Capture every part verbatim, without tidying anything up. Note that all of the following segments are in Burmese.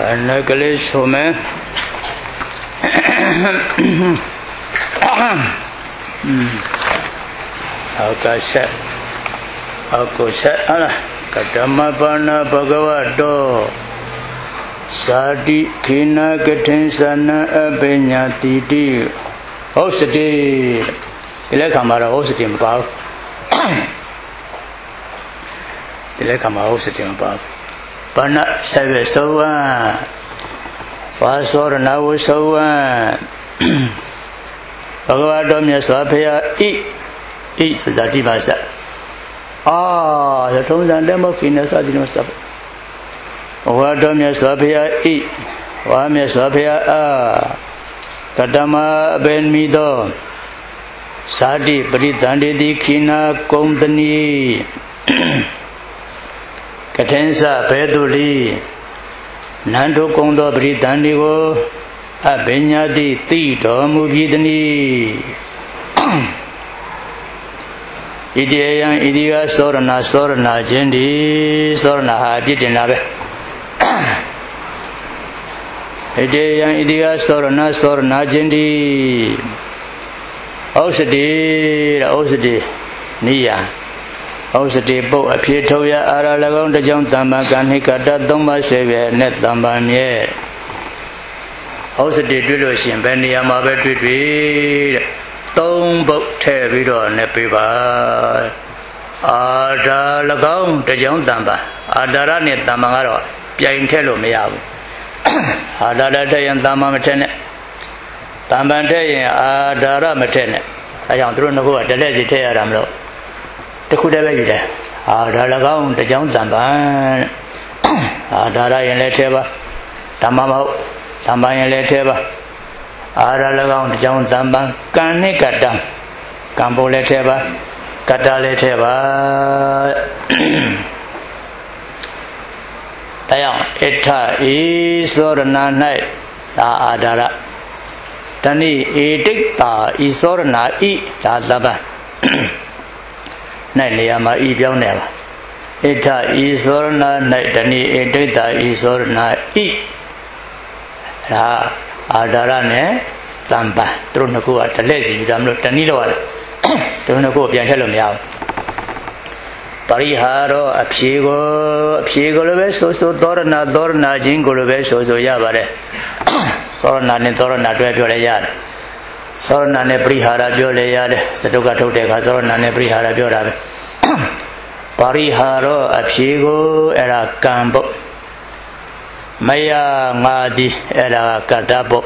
Necklace Home Akasha Akosha Katamapana Bhagavato Sadi Kina Katinsana Abenyatiti Hosati Ilakamara Hosati Mbao Ilakama Hosati Mbao Pana Save Soa Wasor Nawu Soa Bhagavato Myaswapaya E E Suzati Basa Ah, the Toman Demokina Sadino Sap Bhagavato Myaswapaya E Wamyaswapaya Ah Kadama Ben Mido Sadi Pritandidi Kina Kompani Katensa Peduli Nando Kondo Britannico Abenyadi Tito Mubidani Idian Idia Sorana Sorana Jendi Sorana Haditinabe Idian Idia Sorana Sorana Jendi Osadi Osadi Nia Osadi Bo Apitoya Aralagon the John Tamakan Hikata Doma Save Net Tambamye Osadi Dulosin Benia Mabetri Don't boat Tevido Nepiva Ada Lagon the John Tamba Adara Net Tamangaro Piantelo Meav Adara and Tama Matene Tambante Adara Matene I don't know the lazy Tearamlo The Kudavida Adalagon the John Tamban Adara and Leteva Tamamo Tamba and Leteva Adalagon the John Tamban Kane Katam Campo Leteva Kata Leteva Tayan Eta is or a night Adara Tani Edicta is or not eat Tadaba Nayama Ibio never. Eta is or not night Tani Edicta is or not eat Adarane Tamba Trunaku at the lazy Damlo Tanilo Trunaku Piantelum Pariharo Apsigo Apsigo so so Dorna Dorna Jingle so so Yabare Sorna and Torna Dwayar Sorna Nebrihara Biolayad Satuka Toteka Sorna Nebrihara Biora Pariharo Apsigo Era Campo Maya Madi Era Katabo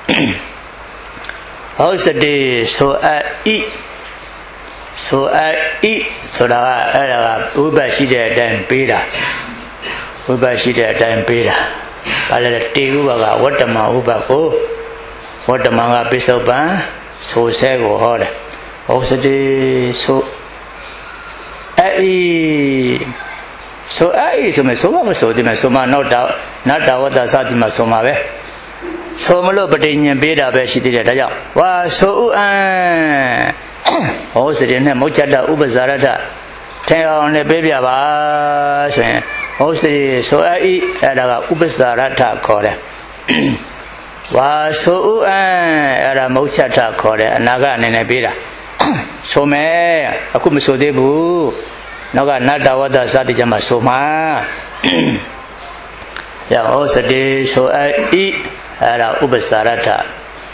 How's the day so I eat So I eat so that I Ubashida than Pida Ubashida than Pida I let Tiguba, what a Maubaco, what a manga piece of ban, so sego hard. Also, so I so I so my soma so the soma no doubt, not doubt that Satima Somabe. So Malo Patinian Beda Beshiti Daya. Why so ah also didn't Mochada Ubazarata. Tell on the baby about Also, so I eat at a Ubasarata core. Was so at a Mochata core, Naga and a bida. So may I couldn't so debu. Naga nada what the Sadijama Soma. Yeah, also day so I eat at a Ubasarata.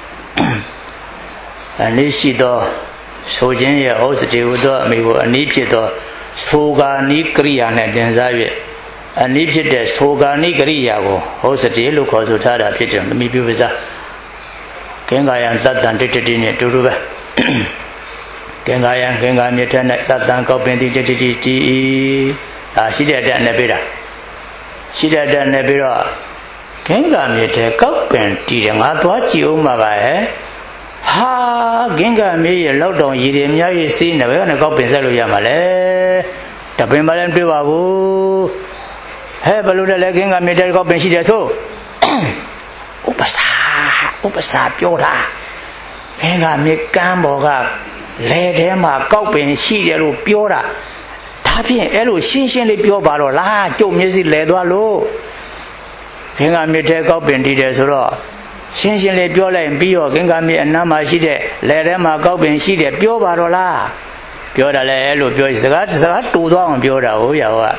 And this she do so genia also do me a nipito. Soga ni Krian and Denzavi. And if it is Sogani Griago, Hosati, look also Tada Pigeon, maybe with a Kengayan Tatan Titini to Ruba Kengayan Kenga Mutan Tatan Copenti T. She did that Nebira. She did that Nebira. Kenga Mute Copenti and Atwachi Umaga. Ha Genga me a lot on Yidimia, you see, never gonna copy Zelu Yamale. The Pimbalan Pivago. Hey, Baluda legging a middle copy, she does so. Upasa, Upasa, Piota. Hang me Gamboga. Let him a copy, she yellow Piora. Tapi elu shin shin le pyo ba lo la kyo myet si le twa lo ခင်္ဂမြစ်ထဲကောက်ပင်တည်တယ်ဆိုတော့ရှင်းရှင်းလေးပြောလိုက်ပြီးတော့ခင်္ဂမြစ်အနားမှာရှိတဲ့လယ်ထဲမှာကောက်ပင်ရှိတယ်ပြောပါတော့လားပြောတာလဲအဲ့လိုပြောစကားစကားတူသွားအောင်ပြောတာဟုတ်ရဟုတ်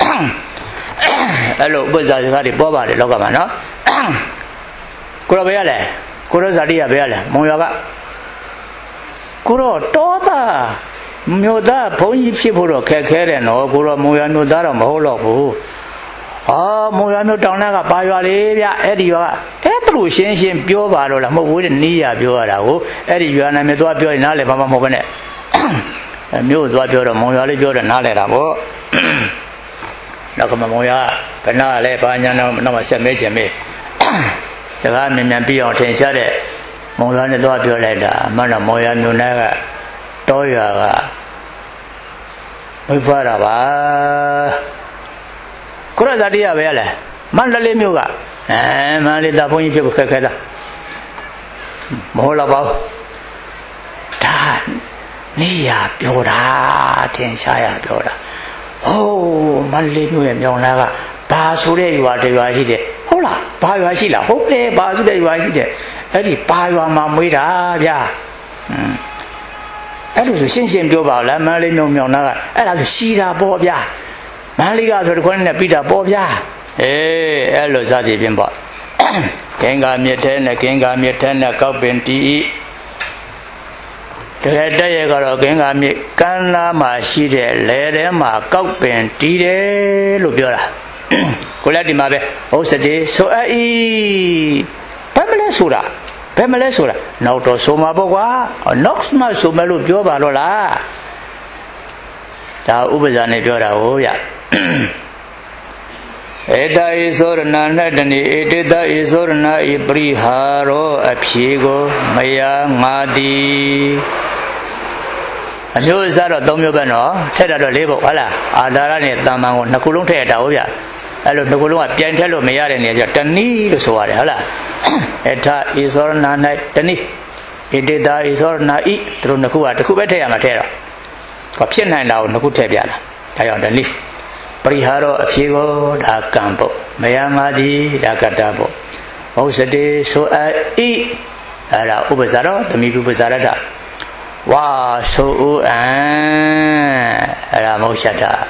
အဲ့လိုဥပ္ပဇာစကားတွေပေါ်ပါတယ်လောကမှာနော်ကိုရောဘယ်ရလဲကိုရောဇာတိရဘယ်ရလဲမုံရွာကကိုရောတောသားမြို့သားဘုန်းကြီးဖြစ်ဖို့တော့ခက်ခဲတယ်နော်ကိုရောမုံရွာမြို့သားတော့မဟုတ်တော့ဘူးအော်မုံရွာမြို့တောင်နာကပါရွာလေးဗျအဲ့ဒီရွာအဲ့သူတို့ရှင်းရှင်းပြောပါတော့လားမဟုတ်ဘူးတဲ့နီးရပြောရတာကိုအဲ့ဒီရွာနာမည်သွားပြောရင်နားလည်ဘာမှမဟုတ်ဘဲနဲ့မြို့သွားပြောတော့မုံရွာလေးပြောတော့နားလည်တာပေါ့နောက်ကမမုံရွာဘယ်နာလဲဘာညာတော့နောက်မှဆက်မဲချင်မေးစကားမြန်မြန်ပြီးအောင်ထင်ရှားတဲ့မုံရွာနဲ့သွားပြောလိုက်တာအမှန်တော့မုံရွာမြို့နာကတောရွာကဝိဖွာတာပါကိုရဇာတိရပဲရလဲမန္တလေးမြို့ကအဲမန္တလေးသားဘုန်းကြီးဖြစ်ဖို့ခက်ခဲတာမဟုတ်တော့ပါဘူးဒါနေရပြောတာထင်ရှားရပြောတာဟိုးမန္တလေးမြို့ရဲ့မြောင်နာကဘာဆိုတဲ့ရွာတရွာရှိတယ်ဟုတ်လားဘာရွာရှိလားဟုတ်တယ်ဘာဆိုတဲ့ရွာရှိတယ်အဲ့ဒီဘာရွာမှာမွေးတာဗျာอืมအဲ့လိုဆိုရှင်းရှင်းပြောပါလားမန္တလေးမြို့မြောင်နာကအဲ့ဒါဆိုရှိတာပေါ့ဗျာမန္တလေးကဆိုတခွန်းနဲ့ပြီးတာပေါ့ဗျာအေးအဲ့လိုစသည်ဖြင့်ပေါ့ကင်္ဂါမြစ်ထဲနဲ့ကင်္ဂါမြစ်ထဲနဲ့ကောက်ပင်တီးတကယ်တည်းရကတော့ကင်္ဂါမြစ်ကမ်းနားမှာရှိတဲ့လယ်ထဲမှာကောက်ပင်တီးတယ်လို့ပြောတာကိုလည်းဒီမှာပဲဟုတ်စတဲ့ဆိုအီဘယ်မလဲဆိုတာဘယ်မလဲဆိုတာနောက်တော့ဆိုမှာပေါ့ကွာနောက်မှဆိုမယ်လို့ပြောပါတော့လားဒါဥပ္ပဇာနဲ့ပြောတာဟုတ်ရဧတဧသောရဏ၌တဏိဧတေတဧသောရဏဤပရိဟာရောအဖြေကိုမယငါသည်အမျိုးအစားတော့သုံးမျိုးပဲနော်ထက်တာတော့လေးပေါ့ဟုတ်လားအာသာရနဲ့တမ္ပံကိုနှစ်ခုလုံးထည့်ရတာဟုတ်ဗျအဲ့လိုနှစ်ခုလုံးကပြိုင်ထက်လို့မရတဲ့နေရာကျတဏိလို့ဆိုရတယ်ဟုတ်လားဧထဧသောရဏ၌တဏိဧတေတဧသောရဏဤသူတို့နှစ်ခုကတစ်ခုပဲထည့်ရမှာထည့်တော့ကဖြစ်နိုင်တာကိုနှစ်ခုထည့်ပြလာဒါကြောင့်တဏိပရိဟာရောအဖြေကိုဒါကံပေါ့မယငါသည်ဒါကတ္တပေါ့ဟုတ်စတေဆိုအဤအဲ့ဒါဥပ္ပဇာရောသမိဥပ္ပဇာရတဝါဆိုဥအံအဲ့ဒါမဟုတ်ချက်တာ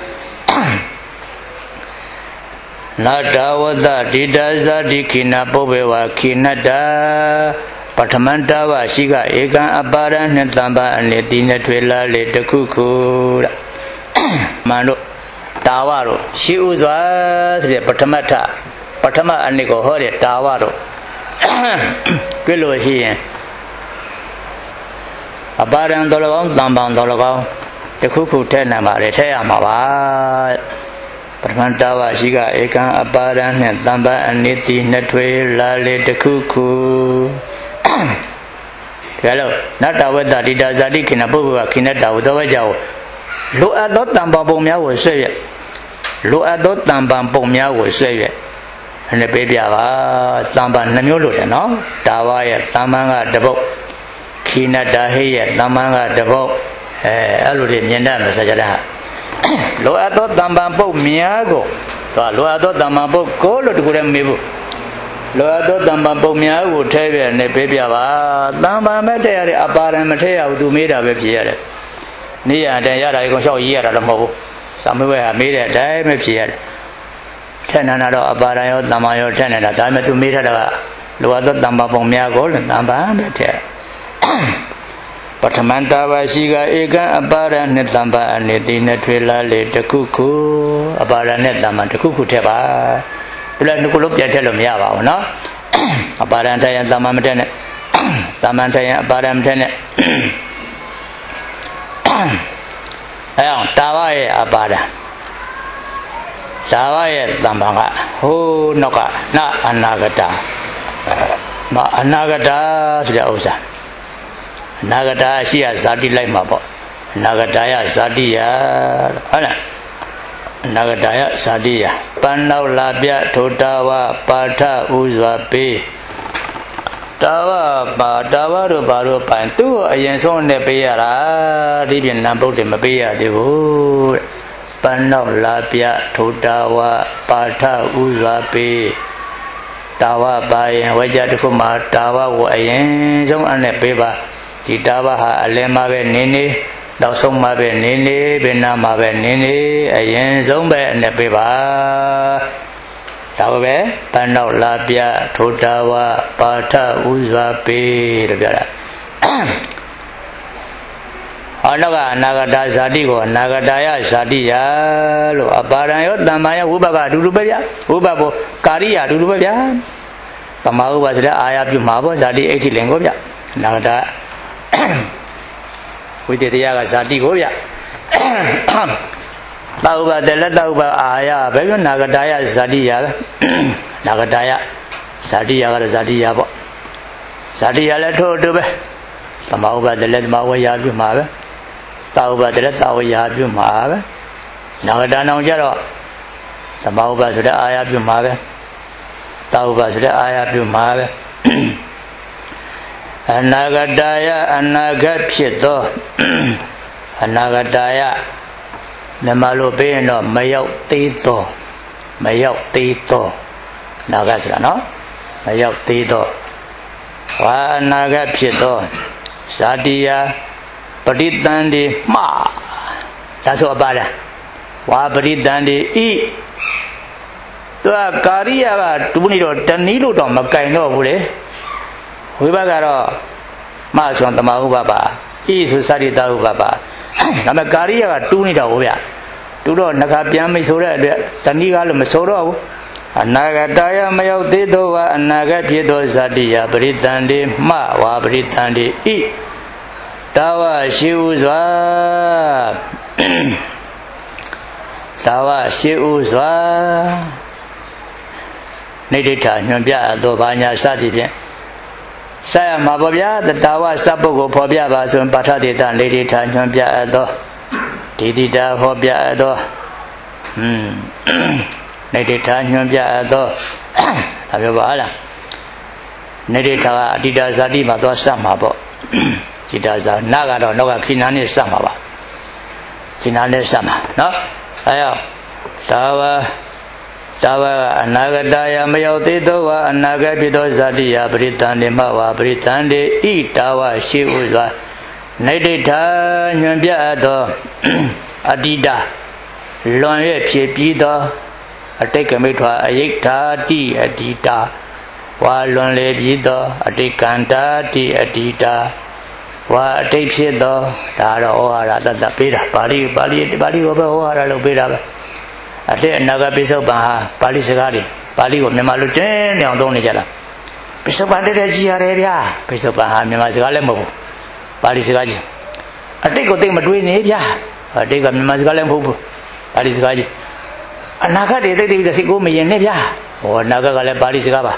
နတ္တဝတ္တဒိဋ္ဌဇာတိခိနပုဗ္ဗေဝခိနတ္တပထမန္တဝရှိကဧကံအပါရနှင့်တံပါအနေတိနဲ့ထွေလာလေတခုခုတဲ့မန်တို့တာဝတို့ရှိဥစွာဆိုတဲ့ပထမထပထမအနေကိုဟောတဲ့တာဝတို့တွေ့လို့ရှိရင်အပါရံတော်၎င်းတံပံတော်၎င်းတခုခုထဲနိုင်ပါလေထဲရမှာပါပထမတဝရှိကဧကံအပါရံနှင့်တံပါအနေတိနှစ်ထွေလာလေတခုခုဒါလို့နတ္တဝတ္တဒိဋ္ဌဇာတိခိနပုဗ္ဗဝခိနတ္တဝသောဝကြောင့်လိုအပ်သောတံပံပုံများကိုဆွဲရလိုအပ်သောတံပံပုံများကိုဆွဲရနဲ့ပေးပြပါတံပံနှမျိုးလို့တယ်နော်တာဝရဲ့တံပံကတပုတ်ခိနတ္တဟိရဲ့တံပံကတပုတ်အဲအဲ့လိုတွေမြင်တတ်မှာစကြတာလိုအပ်သောတံပံပုတ်များကိုတော့လိုအပ်သောတံပံပုတ်ကိုလို့တကူလည်းမေးဖို့လိုအပ်သောတံပံပုတ်များကိုထဲပြနဲ့ပေးပြပါတံပံမဲ့တဲ့ရတဲ့အပါရံမထဲရဘူးသူမေးတာပဲဖြစ်ရတယ်နေရတဲ့ရတာကိုရှောက်ရေးရတာလည်းမဟုတ်ဘူးသာမဝဲဟာမေးတဲ့အတိုင်းပဲဖြစ်ရတယ်ထက်နန္ဒတော့အပါရံရောတမ္မာရောထက်နေတာဒါပေမဲ့သူမေးထားတာကလိုအပ်သောတမ္မာပုံများကိုလည်းတမ္မာပဲထက်ပထမတဝရှိကဧကံအပါရံနဲ့တမ္မာအနေတိနဲ့ထွေလာလေတခုခုအပါရံနဲ့တမ္မာတခုခုထက်ပါဘယ်လိုနှစ်ခုလုံးပြန်ထက်လို့မရပါဘူးနော်အပါရံထက်ရင်တမ္မာမထက်နဲ့တမ္မာထက်ရင်အပါရံမထက်နဲ့အဲအောင်တာဝရဲ့အပါဒံတာဝရဲ့တမ္ပံကဟိုးနောက်ကနအနာဂတမအနာဂတဆိုတဲ့ဥစ္စာအနာဂတရှိရဇာတိလိုက်မှာပေါ့အနာဂတယဇာတိယဟုတ်လားအနာဂတယဇာတိယပန်းနောက်လာပြထိုတာဝပါထဥစွာပေးတာဝပါတာဝတို့ဘာတို့ပိုင်သူ့အရင်ဆုံးနဲ့ပေးရတာဒီပြင်နံပုတ်တွေမပေးရသေးဘူးတဲ့ပန်းနောက်လာပြထိုတာဝပါထဥစွာပေး Tawa bayan wajah tukuma tawa wa ayen jong ane beba di tawa ha alema be nini dau song ma be nini bena ma be nini ayen jong be ane beba tawa be pandau labia thodawa patha uzwa pe le biara Anaga nagada zadi ko nagadaya zadi ya lo aparan yo tamaya ubaga dulu be ya ubabo kariya dulu be ya tamahu ba sida aya pyu ma bo zadi eighty ling ko bya nagada witetiya ga zadi ko bya tahu ba de la tahu ba aya be yo nagadaya zadi ya nagadaya zadi ya ga zadi ya bo zadi ya le tho do be tamahu ba de la tamahu ya pyu ma be Tahu ba de tahu ya pyu ma be nagada naung ja ro tamahu ba sida aya pyu ma be tahu ba sida aya pyu ma be anagadaya anagat phit tho anagadaya nama lo pe yin do ma yauk te tho ma yauk te tho nagat sida no ma yauk te tho wa anagat phit tho sadiya Paritandi ma That's what about it. Wa paritandi I Tua kariya tuniro tanilo to makaino bule Wibagaro Ma son tamahu baba I su sarita baba Nama kariya tuniro obya Turo nakapiami sura taniga masoro Anagataya mayo dedo wa anagapiedo sadiya paritandi ma wa paritandi I Tawa shiuzwa Tawa shiuzwa Nidita nyambya do banya sati pyen Saya ma bobya tawa sapo ko phobya ba so patha deta nidita nyambya do Didita phobya do Hmm Nidita nyambya do Abyo ba la Nidita ga adita sati ma do sa ma bo Jitaza naga do noga kinani sama ba kinani sama no ayo tawa tawa anagadaya mayauti do wa anagapito zadiya paritandi ma wa paritandi I tawa shi uzwa naidita nyambya do adida luan yue phit pi do atikami thwa ayikta ti adita wa luan le pi do atikanta ti adita Wa take shit though, Tara or rather the Pira, Pali, Pali, Pali over or a little bit of it. I said, Naga Piso Baha, Pali Sagari, Pali of Nemaluchen, and Donny Jala. Piso Bandit Arabia, Piso Baha, Mimazagalemo, Pali Sagari. I take a thing between Asia, I take a Mimazagalemo, Pali Sagari. A Naga detective does go me in Nevia, or Naga Pali Sagaba.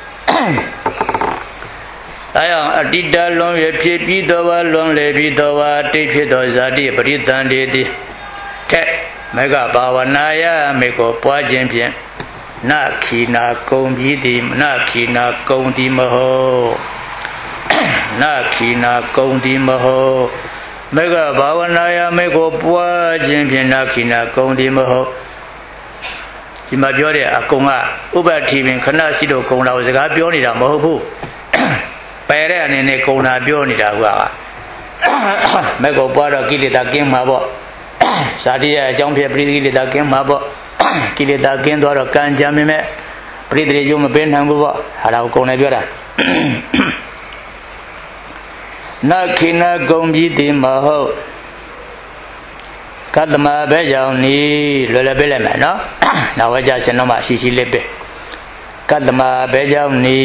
Ayang adida long ye phit pi do wa long le pi do wa tai phit do zati paritandi ti Thet mega bawanaya me ko pwa chin phien na khina kaung pi ti na khina kaung ti ma ho na khina kaung ti ma ho mega bawanaya me ko pwa chin phien na khina kaung ti ma ho ဒီမှာပြောတဲ့အကုံကဥပ္ပတိပင်ခဏရှိတော့ကုံလာကိုစကားပြောနေတာမဟုတ်ဘူးပယ်တဲ့အနေနဲ့ကုံတာပြောနေတာကွာမဲ့ကိုပွားတော့ကိလေသာကင်းမှာပေါ့ဇာတိရဲ့အကြောင်းဖြစ်ပရိကိလေသာကင်းမှာပေါ့ကိလေသာကင်းသွားတော့ကံကြမ်းမဲ့ပရိသေရုံမပေးနိုင်ဘူးပေါ့ဟာဒါကိုကုံနေပြောတာနခိနကုံပြီးတိမဟုတ်ကတ္တမပဲကြောင့်နီလွယ်လွယ်ပေးလိုက်မယ်နော်နောက်ဝကြစင်တော့မှရှိရှိလေးပဲကတ္တမပဲကြောင့်နီ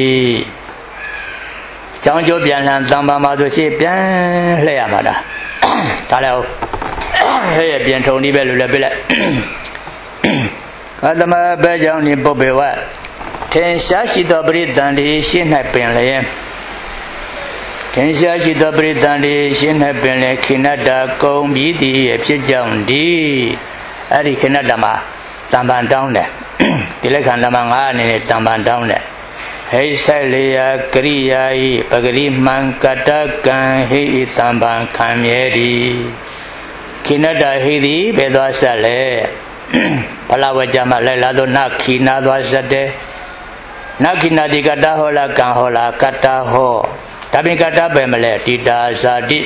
ကျောင်းကျိုးပြန်လှန်တံပါမှာဆိုရှေ့ပြန်လှည့်ရမှာဒါဒါလည်းဟဲ့ရပြန်ထုံပြီးပဲလွယ်လွယ်ပေးလိုက်ကတ္တမပဲကြောင့်နီပုပ္ပေဝထင်ရှားရှိသောပရိသန္တိရှင်း၌ပင်လျင်ထင်ရှားရှိသောပရိသန္တိရှင်း၌ပင်လျင်ခိနတ္တကုံပြီးသည်ဖြစ်ကြောင်းဒီအဲ့ဒီခိနတ္တမှာတံပံတောင်းတယ်ဒီလက်ခံတံပံငါးအနေနဲ့တံပံတောင်းတယ်ဟိဆိုင်လေယကရိယာဤပဂရိမံကတကံဟိတံပံခံမြဲသည်ခိနတ္တဟိသည်ဘယ်သွားဆက်လဲဘလဝကြမှာလိုက်လာသောနခိနာသွားဆက်တယ် Nakina di kata hola kan hola kata ho. Tapi kata bemele tidak zadi.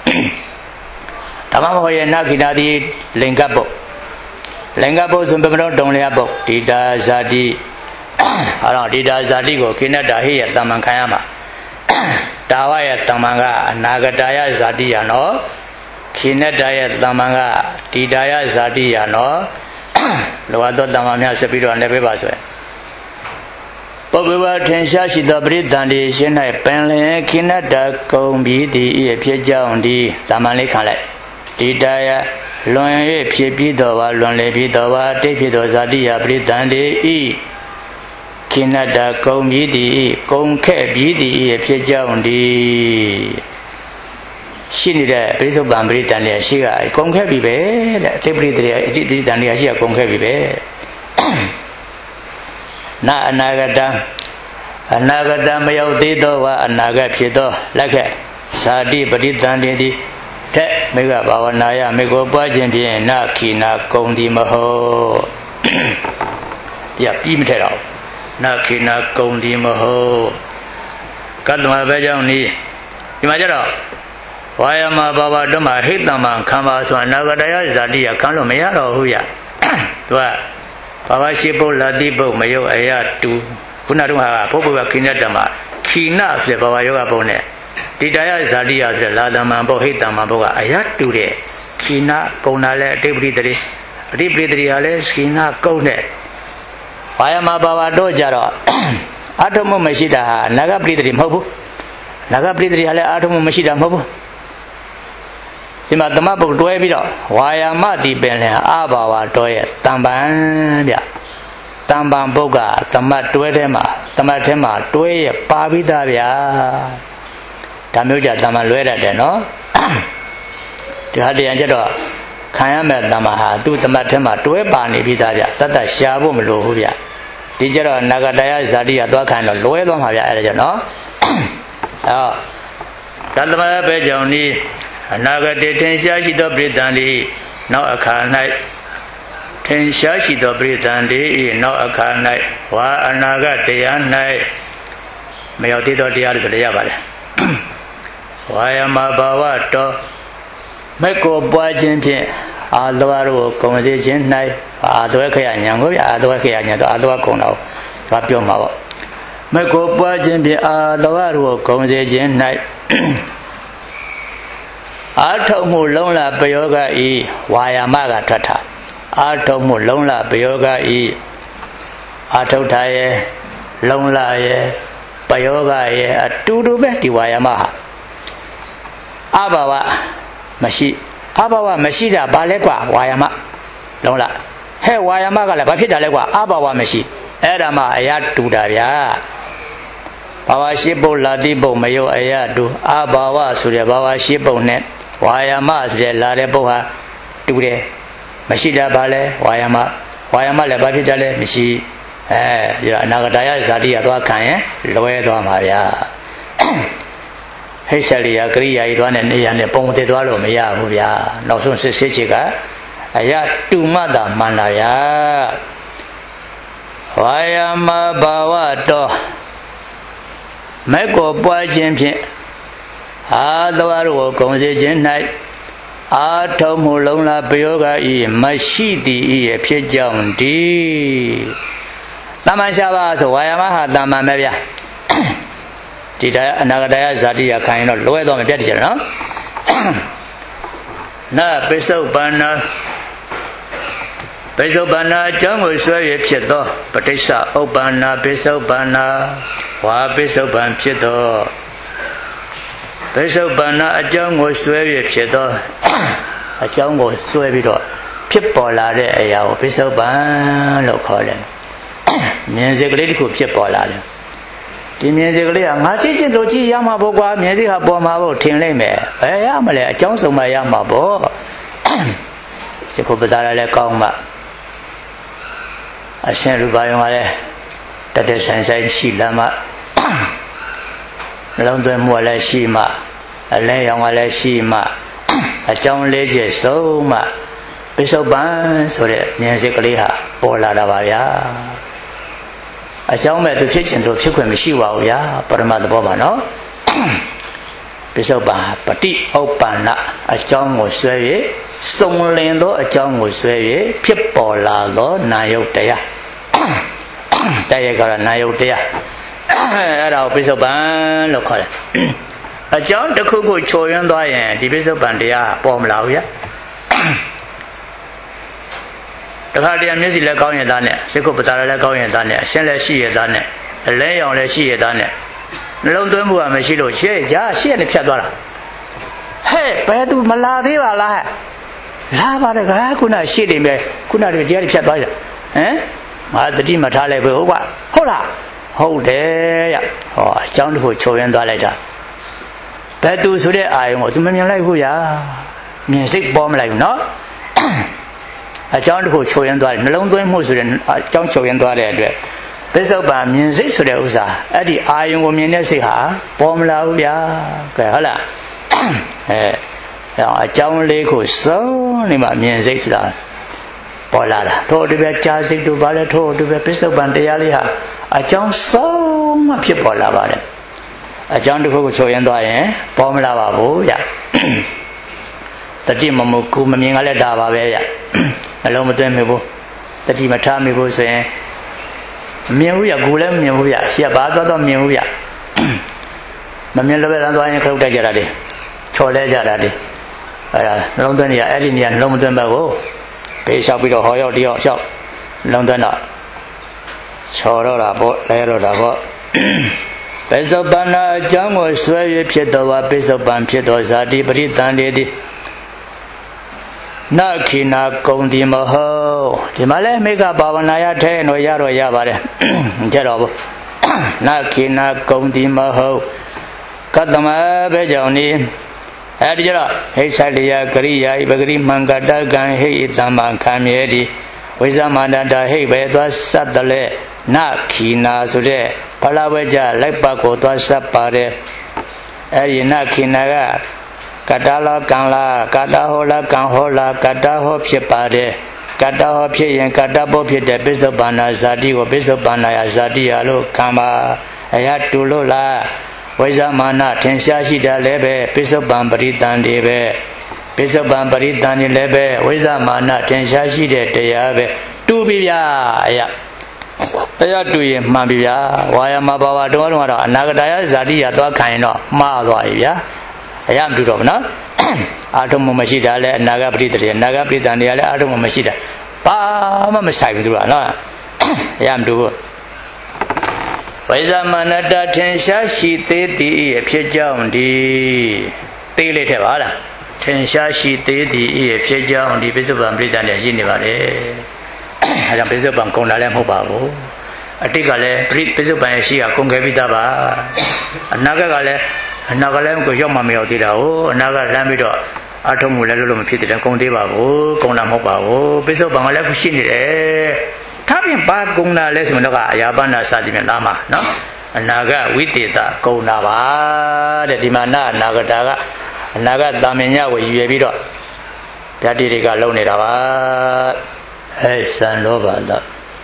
Tamam hoye nakina di lengkapo. Lengkapo sumber dong liapo tidak zadi. Orang tidak zadi go kena dahi ya taman kaya ma. Tawa ya tamanga nagadaya zadi ya no. Kena daya tamanga tidaya zadi ya no. Lalu tamamnya sepiru anda bebas we. Pokoknya tensa sida beri tadi senai penlen kena dak kaum bidi ia pijau di taman lekale. Tidaya luan ia pipi dawa luan lepi dawa tepi dawa zadi ya beri tadi i kena dak kaum bidi kaum ke bidi ia pijau di. Sini dah beri sopan beri tadi asyik kaum ke bibe, tepi beri beri tadi asyik kaum ke bibe. Na anagata anagata mayau tido wa anagat pito lake sadi paditan di te mega bawanaya mego pajin bien na kina kong di maho ya pi mte rao na kina kong di maho kadma bejang ni di ma jaro waya ma baba doma hitama khamba so anagata ya zadi ya kan lo maya ro hu ya tua Bapa siapa ladi bau mayu ayat tu, puna rumah apa buat kina dama, kina se bapa yoga bau ne, tidak ada dia se lada mampu hitam mampu ayat tu de, kina kau nale diberi dari, diberi dari ale kina kau ne, ayam bawa do jaro, ada mu masih dah, naga beri dari mampu, naga beri dari ale ada mu masih dah mampu. Sima tema buk dua biro, waya mati benle abawa dua tamban dia, tamban buka tempat dua tema, tempat tema dua pabida dia, kami ujar tamban luar ada no, di hari yang jadul, kaya mer tamah tu tempat tema dua pani bida dia, tetapi siapa meluhu dia, di jadul nagadaya zadi atau kan luar tu macam ada je no, ah, kalau mana bejauh ni. Nagade tensia hito britandi no akanai tensia hito britandi no akanai wa anagate yanai mayau tito dia ada sudah ya balik waya mabawa to meko buajin pin adwaru kongsi jin nai adwa kaya nyanggo ya adwa kaya nyanggo adwa kongnau papio mawa meko buajin pin adwaru kongsi jin nai Atau mulung la bayoga i waya maga tata. Atau mulung la bayoga i atau taye long la ye bayoga ye atudu be di waya maha. Abawa masih abawa masih dah balik wa waya ma long la. He waya maga la bapit dah lekwa abawa masih. Era ma ayat tu dah ya. Bawa sibuk ladi buk mayo ayat tu abawa sudah bawa sibuk net. Waya ma sudah lari buah tu deh, masih dah balik waya ma, waya ma lepas itu dah masih, eh, jadi nak daya zadi atau apa kan? Luar tu apa ya? Hei sekali ya kerja itu ane ni ane pengumuman itu alu maya ya, langsung sesuatu ayat tu mana mana ya? Waya ma bawa tu, mereka buat jenis Adwaru kongsi jenai, atau mulung la bayoga i masih di i pijau di. Nama siapa tu? Waya maha nama mereka. Tidak nagadaya zadi ya kain lo, luar tu mereka di sana. Na besok bana, besok bana jangan usai pijau, petisa obana besok bana, wah besok ban pijau. Besok bana aja ngusui pijau, aja ngusui pijau, pijau lari ayau besok ban lokal. Mianzi kali ku pijau lari. Di mianzi kali ngaji je doji yang mabu gua mianzi habu mabu tinggal me, ayah malah jangan semua yang mabu. Sekolah besar le kau mak, asyik lupa yang ale, tadi saya sila mak. Long tuan mualai si mak, lain yang mualai si mak, acang leje so mak, besok ban sore ni sekali ha, pola dah bayar. အကြောင်းမဲ့သူဖြစ်ခြင်းတို့ဖြစ်ခွင့်မရှိပါဘူးဗျာပရမတ်သဘောပါနော်ပိဿုပန်ပฏิဥပ္ပန္နအကြောင်းကိုဆွဲ၍စုံလင်သောအကြောင်းကိုဆွဲ၍ဖြစ်ပေါ်လာသောနာယုတ်တရားတရားကနာယုတ်တရားအဲ့ဒါကိုပိဿုပန်လို့ခေါ်တယ်အကြောင်းတစ်ခုခုချိုယွင်းသွားရင်ဒီပိဿုပန်တရားပေါ်မလာဘူးဗျာတခါတည်းမျက်စိလည်းကောင်းရသားနဲ့စိတ်ကိုပတာလည်းကောင်းရသားနဲ့အရှင်းလည်းရှိရသားနဲ့အလဲရောင်လည်းရှိရသားနဲ့နှလုံးသွင်းမှုကမရှိလို့ရှေ့ကြာရှေ့နဲ့ဖြတ်သွားတာဟဲ့ဘယ်သူမလာသေးပါလားလာပါတယ်ကွာခုနရှေ့နေမယ်ခုနတွေတရားတွေဖြတ်သွားကြဟမ်ငါတတိမထားလိုက်ပဲဟုတ်ကွာဟုတ်လားဟုတ်တယ်ရဟောအကြောင်းတစ်ခုချိုးရင်းသွားလိုက်တာဘယ်သူဆိုတဲ့အာယုံကိုသူမမြင်လိုက်ဘူးညာမြင်စိတ်ပေါ်မလိုက်ဘူးနော်အကြောင်းတစ်ခုချိုးရင်းသွားတယ်နှလုံးသွင်းမှုဆိုတဲ့အကြောင်းချိုးရင်းသွားတဲ့အတွက်ပိဿုပန်မြင်စိတ်ဆိုတဲ့ဥစ္စာအဲ့ဒီအာယုံကိုမြင်တဲ့စိတ်ဟာပေါ်မလာဘူးဗျာကဲဟုတ်လားအဲအကြောင်းလေးကိုစုံနေမှမြင်စိတ်ဆိုတာပေါ်လာတာထို့အတူပဲကြာစိတ်တို့ပါလဲထို့အတူပဲပိဿုပန်တရားလေးဟာအကြောင်းစုံမှဖြစ်ပေါ်လာပါတယ်အကြောင်းတစ်ခုကိုချိုးရင်းသွားရင်ပေါ်မလာပါဘူးဗျတတိမမကူမမြင်ကလည်းဒါပါပဲဗျအလုံးမသွင်းမိဘူးတတိမထားမိဘူးဆိုရင်မြင်ဘူးရကူလည်းမမြင်ဘူးရရှေ့ဘာသွားတော့မြင်ဘူးရမမြင်လို့ပဲသွားရင်ခရုတ်တိုက်ကြတာလေချော်လဲကြတာလေအဲ့ဒါနှလုံးသွင်းနေရအဲ့ဒီနေရာနှလုံးမသွင်းဘက်ကိုဘေးလျှောက်ပြီးတော့ဟောရောက်တယောက်လျှောက်နှလုံးသွင်းတော့ချော်တော့တာပေါ့လဲတော့တာပေါ့ပိဿုပန်အကြောင်းကိုဆွဲ၍ဖြစ်တော်ဝါပိဿုပန်ဖြစ်တော်ဇာတိပရိသန္တိတိနခိနာကုံဒီမဟုတ်ဒီမှာလဲမိကဘာဝနာရထဲတော့ရတော့ရပါတယ်ကြတော့ဘူးနခိနာကုံဒီမဟုတ်ကတ္တမပဲကြောင့်နေအဲဒီကြတော့ဟိသတယကရိယာပဂရိမံကတကံဟိတမ္မခံမြဲဒီဝိဇမန္တတာဟိပဲသွားစတ်တယ်လေနခိနာဆိုတဲ့ဖလာဝဲကြလိုက်ပါကိုသွားစတ်ပါတယ်အဲဒီနခိနာကကတ္တလာကံလာကတ္တဟောလာကံဟောလာကတ္တဟောဖြစ်ပါတယ်ကတ္တဟောဖြစ်ရင်ကတ္တဘောဖြစ်တဲ့ပိဿုပန်နာဇာတိကိုပိဿုပန်နာယဇာတိရလို့ခံပါအရာတူလို့လားဝိဇာမာနထင်ရှားရှိတာလည်းပဲပိဿုပန်ပရိသန္တိပဲပိဿုပန်ပရိသန္တိလည်းပဲဝိဇာမာနထင်ရှားရှိတဲ့တရားပဲတူပြီဗျာအရာအရာတူရင်မှန်ပြီဗျာဝါယမဘာဝတုံးတော့အနာဂတယဇာတိရသွားခံရင်တော့မှားသွားပြီဗျာအရာမတူတော့ဘူးနော်အာထုံမမရှိတာလဲအနာဂပရိတ္တိအနာဂပရိတ္တန်တွေကလည်းအာထုံမမရှိတာဘာမှမဆိုင်ဘူးသူကနော်အရာမတူဘူးဝိဇာမနတထင်ရှားရှိသေးသည်အဖြစ်ကြောင့်ဒီသေးလေးထက်ပါလားထင်ရှားရှိသေးသည်အဖြစ်ကြောင့်ဒီပိဿုပန်ပရိသန္တိရှိနေပါလေအဲဒါပိဿုပန်ကုန်လာလည်းမဟုတ်ပါဘူးအတိတ်ကလည်းပိဿုပန်ရဲ့ရှိကကုန်ခဲ့ပြီးသားပါအနာဂတ်ကလည်းအနာကလည်းကိုရောက်မှမရောက်သေးတာကိုအနာကလမ်းပြီးတော့အထုံးမှုလည်းလို့မဖြစ်တဲ့ကုံသေးပါဘူးကုံတာမဟုတ်ပါဘူးပိဿုပန်ကလည်းခုရှိနေတယ်ထားပြင်ပါကုံတာလဲဆိုတော့ကအရာပဏ္ဏစသည်ဖြင့်လာမှာနော်အနာကဝိသေသကုံတာပါတဲ့ဒီမှာနာအနာဂတာကအနာဂတ်တာမင်ညကိုရည်ရွယ်ပြီးတော့ဓာတိတွေကလုံနေတာပါဟဲ့စံလောပါလား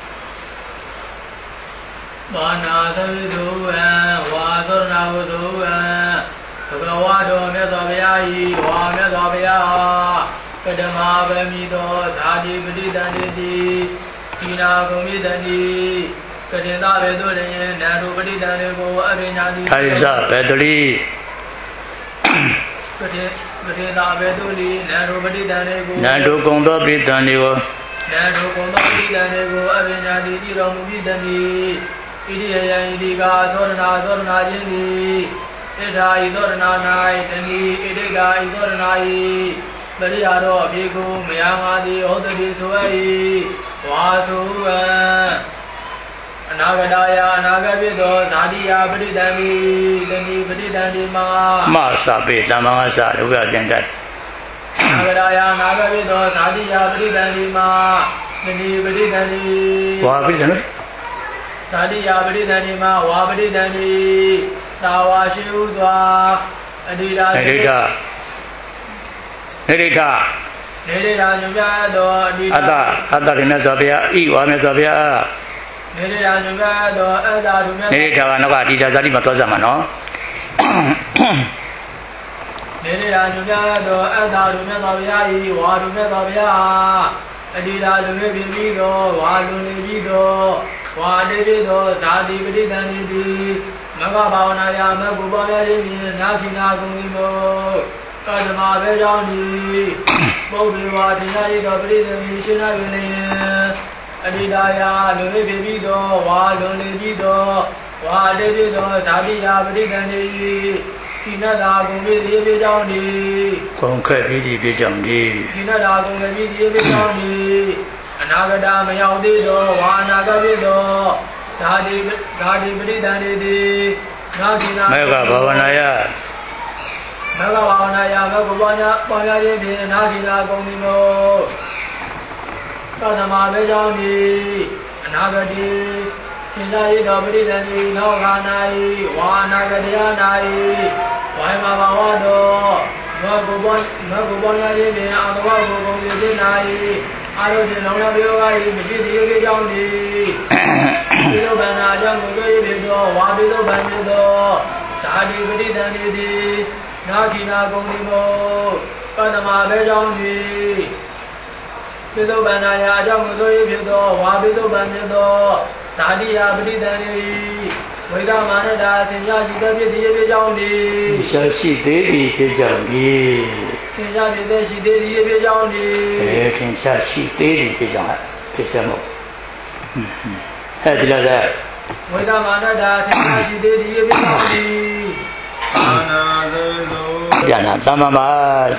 မာနာသဝိတုဝံဝါသောနာဝတုဝံဘဂဝါတော်မြတ်စွာဘုရားဤဝါမြတ်စွာဘုရားပထမဗမိတော်ဓာတိပတိတန်တိဒီနာကုမိတန်တိကတင်သာဘေတုလည်းနန္တုပတိတန်တေကိုအရိညာတိခိုင်စဘေတလိကတင်ကတင်သာဘေတုလိနန္တုပတိတန်တေကိုနန္တုကုံသောပရိတန်တေကိုနန္တုကုံသောပရိတန်တေကိုအရိညာတိတိတော်မူပြီးတန်တိဣတိယယံဣတိကာသောရဏသောရဏချင်းသည်ဣထာဤသောရဏ၌တဏီဣတိကာဤသောရဏ၏ပရိယာတော်အပြေကိုမယငါသည်ဟောတိဆို၏ဝါသုဝံအနာဂတယအနာဂပိသောဇာတိယပရိတံမိတဏီပရိတံဒီမှာမသပေတမ္မာသဒုက္ခသင်္ကတ်အနာဂတယအနာဂပိသောဇာတိယပရိတံဒီမှာတဏီပရိတံဒီဝါပရိတံဇာတိယပရိသန္တိမှာဝါပရိသန္တိသာဝါရှိဥစွာအနိဒာနေရိဋ္ဌနေရိဋ္ဌနေရိဋ္ဌညွှန်ပြသောအနိဒာအတ္တအတ္တရမြတ်စွာဘုရားဤဝါမြတ်စွာဘုရားနေရညကတော်အသာသူမြတ်နေရထာကတော့ဒီသာဇာတိမှာသွားစမှာနော်နေရညကတော်အသာသူမြတ်တော်ဗျာဤဝါသူမြတ်တော်ဗျာအဒီသာလူမျိုးပြည်ပြီးတော့ဝါလူနေပြီးတော့ဝါတိပြီးတော့ဇာတိပဋိသန္ဓေတိမဂ္ဂဘာဝနာယမဂ္ဂုပေါ်ပြခြင်းဖြင့်နာခိနာကုန်ပြီမို့ကာသမာပဲကြောင့်ဒီပုဗ္ဗေဝါဒီနာရီတော်ပရိသေမိရှင်နာတွင်လည်းအဒီဒါယလူမျိုးပြည်ပြီးတော့ဝါလူနေပြီးတော့ဝါတိပြီးတော့ဇာတိယပဋိသန္ဓေခိနတာကုန်ပြီဒီပြေကြောင့်ဒီကုန်ခက်ပြီးဒီပြေကြောင့်ဒီခိနတာကုန်ပြီဒီပြေကြောင့်ဒီအနာဂတမရောက်သေးတော့ဝါအနာဂတ်ဖြစ်တော့ဓာတိဓာတိပရိသန္တိတိနာခိနာမေဃဘာဝနာယမေဃဘာဝနာယမေဃဘာဝနာပေါ်ရခြင်းဖြင့်နာခိနာကုန်ပြီမို့သတ္တမဘေကြောင့်ဒီအနာဂတိသင်္ချာရတော်ပရိသန္တိနောခာနာယဝါအနာဂတယနာယဝိုင်မဘာဝတော်မေဃဘောမေဃဘောရခြင်းဖြင့်အာသဝကိုကုန်ပြီခြင်းနာယအာရုံဖြင့်လောင်လာပြောကဤမရှိသေးသေးကြောင့်ဒီဒီလိုဗန္နာကြောင့်ကိုယ်ရေးဖြစ်သောဝါပိသောဗန္နေသောဇာတိပရိသန္တိတိနာခိနာကုန်ဒီမောပတ္တမဘေကြောင့်ဒီပိသောဗန္နာယာအကြောင်းကိုယ်ရေးဖြစ်သောဝါပိသောဗန္နေသောဇာတိယပရိသန္တိဝိဒမာနတာသင်္ချာရှိသောဖြစ်ဒီဖြစ်ကြောင့်ဒီရှာရှိသေးသည်ဖြစ်ကြောင့်ဒီသင်္ချာဖြစ်သည်ရှိသေးသည်ဖြစ်ကြောင့်ဒီအဲသင်္ချာရှိသေးသည်ဖြစ်ကြောင့်ဖြစ်စမို့ဟဲ့ဒီလိုလဲဝိဒမာနတာသင်္ချာရှိသေးသည်ဖြစ်ကြောင့်ဒီအာနာသေသောပြန်လာသမ္မာပါ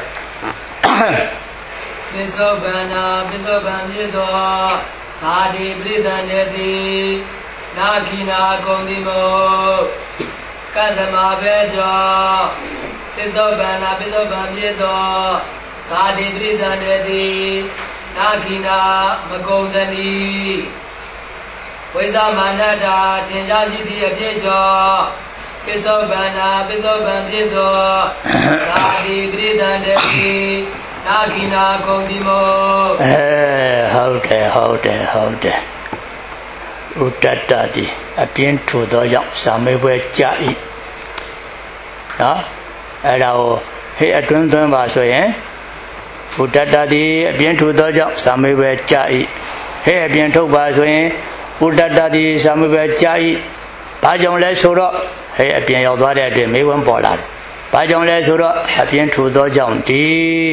ပိသောဗန္နာပိသောဗံမြေသောသာတိပရိသန္တေတိနာခိနာကုန်တိမောကတ္တမဘေကြောပိသောဗန္နာပိသောဗံမြေသောသာတိပရိသန္တေတိနာခိနာမကုန်တနီဝိသမန္တတာထင်ရှားရှိသည့်အဖြစ်ကြောင့်ပိသောဗန္နာပိသောဗံမြေသောသာတိပရိသန္တေတိနာခိနာကုန်တိမောအဲဟုတ်တယ်ဟုတ်တယ်ဟုတ်တယ်ဥတ္တတတိအပြင်းထူသောကြောင့်ဇာမေဘွယ်ကြ၏နော်အဲ့ဒါကိုဟေ့အတွင်းသွင်းပါဆိုရင်ဥတ္တတတိအပြင်းထူသောကြောင့်ဇာမေဘွယ်ကြ၏ဟေ့အပြင်းထုတ်ပါဆိုရင်ဥတ္တတတိဇာမေဘွယ်ကြ၏ဘာကြောင့်လဲဆိုတော့ဟေ့အပြင်းရောက်သွားတဲ့အတွက်မေဝန်းပေါ်လာတယ်ဘာကြောင့်လဲဆိုတော့အပြင်းထူသောကြောင့်ဒီ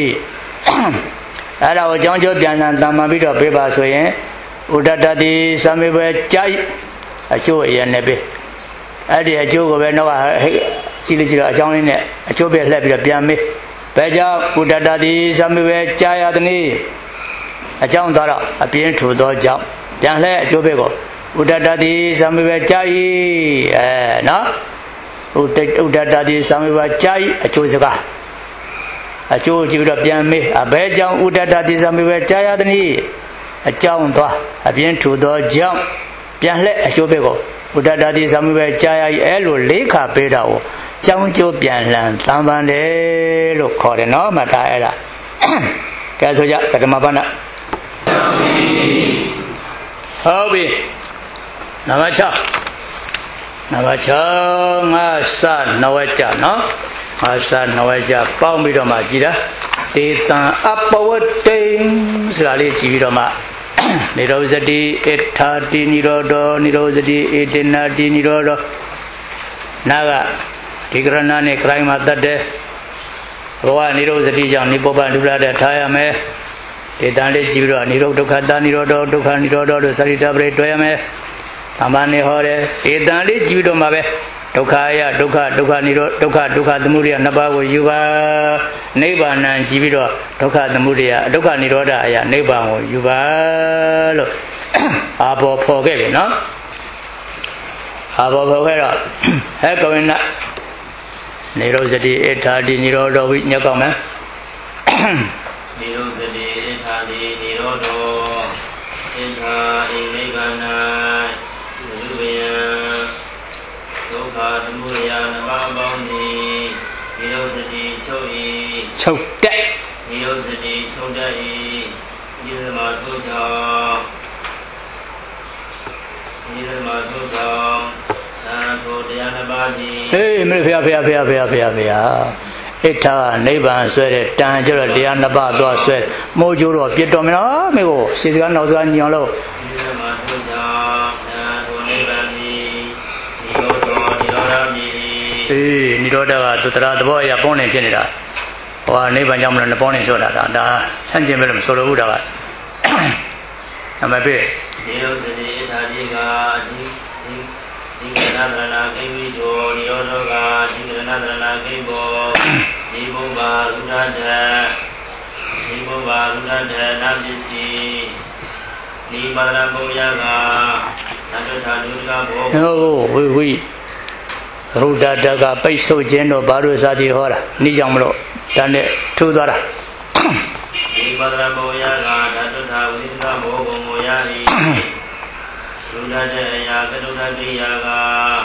အဲ့ဒါကိုအကြောင်းကျိုးပြန်လည်တမ္မာပြီးတော့ပြပါဆိုရင်ဥဒ္ဒတတိသမေဘကြိုက်အကျိုးအရင်နဲ့ပဲအဲ့ဒီအကျိုးကိုပဲတော့ဟဲ့စီလေးစီတော့အကြောင်းလေးနဲ့အကျိုးပဲလှည့်ပြီးတော့ပြန်မေးဘယ်ကြောင့်ဥဒ္ဒတတိသမေဘကြာရသနည်းအကြောင်းတော့အပြင်းထူသောကြောင့်ပြန်လှည့်အကျိုးပဲကိုဥဒ္ဒတတိသမေဘကြာဤအဲနော်ဥဒ္ဒဥဒ္ဒတတိသမေဘကြာဤအကျိုးစကားအကျိုးကြည့်ပြီးတော့ပြန်မေးအဘဲကြောင့်ဥဒ္ဒတတိသမေဘကြာရသနည်းအကြောင်းသွားအပြင်းထူသောကြောင့်ပြန်လှည့်အကျိုးပဲကိုဥဒ္ဒတတိသမေဘကြာရဤအဲလိုလေးခါပေးတာကိုကြောင်းကျိုးပြန်လှန်သံပန်တယ်လို့ခေါ်တယ်နော်မှတ်ထားအဲ့ဒါကဲဆိုကြပထမပိုင်းဟုတ်ပြီနံပါတ်၆နံပါတ်၆ငါစနဝကြနော်ငါစနဝကြပေါင်းပြီးတော့မှကြည်တာတေတံအပဝတ္တိဆိုတာလေးကြည်ပြီးတော့မှနိရောဇတိအထာတိနိရောဓောနိရောဇတိဧတေနာတိနိရောဓောနာကဒီကရဏနဲ့ခရိုင်မှာတတ်တယ်ဘောကနိရောဇတိကြောင့်နိဘောပလူလာတဲ့ထားရမယ်ဒေတံလေးကြည့်ပြီးတော့နိရောဓဒုက္ခတာနိရောဓဒုက္ခနိရောဓလို့စရိတပရိတွဲရမယ်သမ္မာနေဟောတယ်ဒေတံလေးကြည့်ပြီးတော့မှပဲဒုက္ခယဒုက္ခဒုက္ခနိရောဒုက္ခဒုက္ခသမုဒယနှစ်ပါးကိုယူပါနိဗ္ဗာန်ကြည့်ပြီးတော့ဒုက္ခသမုဒယဒုက္ခနိရောဓအရာနိဗ္ဗာန်ကိုယူပါလို့အာဘောဖော်ခဲ့ပြီနော်အာဘောဖော်ခဲ့တော့ဟဲ့ကဝိနနိရောဇတိအထာတိနိရောဓဝိညောက်ကောင်းမယ်နိရောဇတိအထာတိနိရောဓအထာဣနိဗ္ဗာန်ဝိဝေယဒုက္ခသမုဒယနမပေါင်းသည်နိရောဇတိချုပ်၏ချုပ်တက်နိရောဇတိချုပ်တတ်၏ဒီမှာတို့ကြောင့် Hey, me fia fia fia fia fia fia. Ita neighbor sweat, tan jura dia naba do sweat. Mojo ro piet do me no me go. Si ga no sa nyon lo. Eh, ni do da ga tutara thabo ya pon ne phit nida. Hwa neighbor jaw ma ne pon ne so da da da san chin be lo so lo hu da ga. Nama be. Deo sedi ita di ga di Dikranadrana Kaivijo Niyodoga Dikranadrana Kaivo Niboba Rudadha Niboba Rudadha Nabisi Nibadra Boyaga Natata Durga Bo Oh, oui, oui Rudadha Ga Paiso Jeno Baru Sadi Hora Nijamlo Dane Tudara Nibadra Boyaga Natata Durga Bo Moyari Rudadaya Kadudadiyaga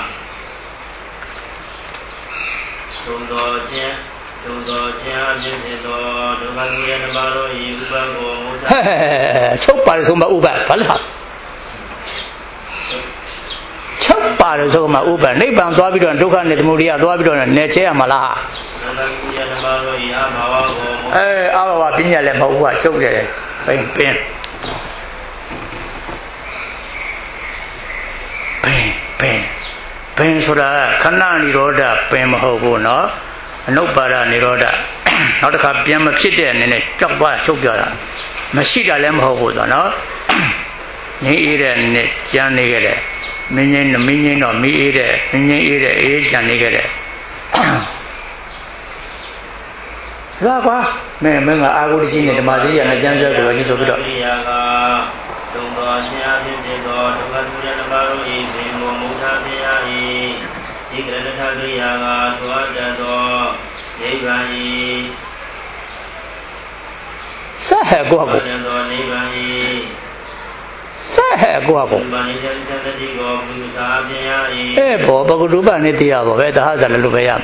Sundo Chen Sundo Chen Ajito Dukaduya Nabaro Yubago Musa Chok Pari Sumba Uba Palha Chok Pari Sumba Uba Nipan Dwabido Duka Nidmuria Dwabido Neche Amala Dukaduya Nabaro Yabago Eh, Awa Pinya Lema Uba Chok Jere Pin Pin Pen, pen soda, Kana Niroda, pen Mahogo, no, no para Niroda, not a capiam of city and in a chop by Chokara, Mashida Lemhogo, no, me eat and Jan Nigger, minion, minion or me eat it, minion eat it, age and nigger. Lava, may I would in the Mazi and a Janza to a little bit. Sahe guago. Sahe guago. Eh, bo bagu duba ni tiya bo be da ha lu be yam.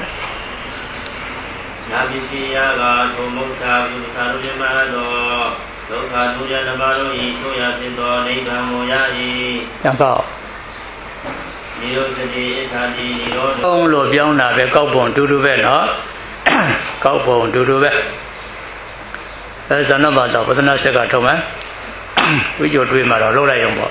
Nabisiya ga thomoksa gusaru jema do Dokha duya nabaro yi soya tindo nibbana mo yayi. Yang kau. Nirosati ithati nirodo. Ông lo pyaung na be kauk pon tu tu be no. Kauk pon tu tu be. Eh sana ba ta padana set ka thong ma. Wi jo twai ma do lou lai yong po.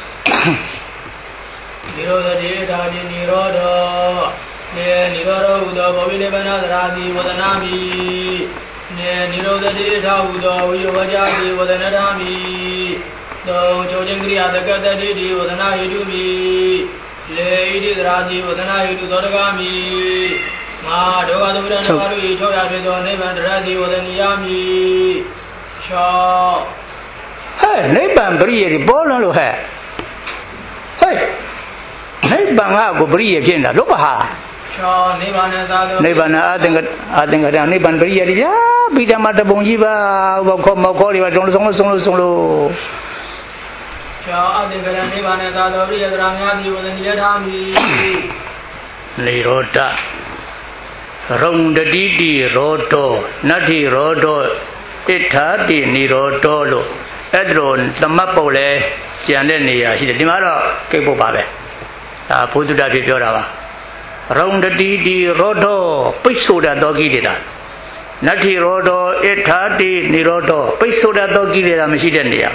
Nirosati ithati nirodo. Ne niroro udo bobi nibbana dharati vadanami. Ne nirodati thavudo vijavajati vadanadami do chojengriya dagatati di vadana hidumi le idi dharati vadana hidu dodagami ma dogadura namaru choya pedo nibbana dharati vadaniyami cha hey nibbana bariye bolan lo hai hey nibbana ko bariye phit na lo ba ha Nibbana atinga atinga dan Nibbana bariya di ya bida mata bongji ba ba ko ma ko ri ba song song song song lo cha atinga dan Nibbana ta do bariya dramya di wadaniya dhami Niroda Rongdati di rodo nati rodo ithati nirodo lo edro tamat pau le chan de neya shi de di ma do kiat pau ba be da Bhuddha phit pyo da ba Rongdati di rodo pisoda dogi de da nati rodo ithati nirodo pisoda dogi de da mashi de neya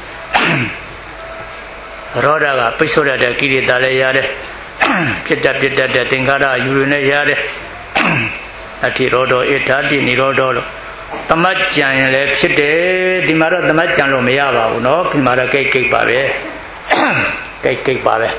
roda ga pisoda de ki de le ya de phit ta phit ta de thingkara yu ne ya de nati rodo ithati nirodo lo tamat chan yin le phit de di ma do tamat chan lo ma ya ba bu no di ma do kai kai ba be kai kai ba be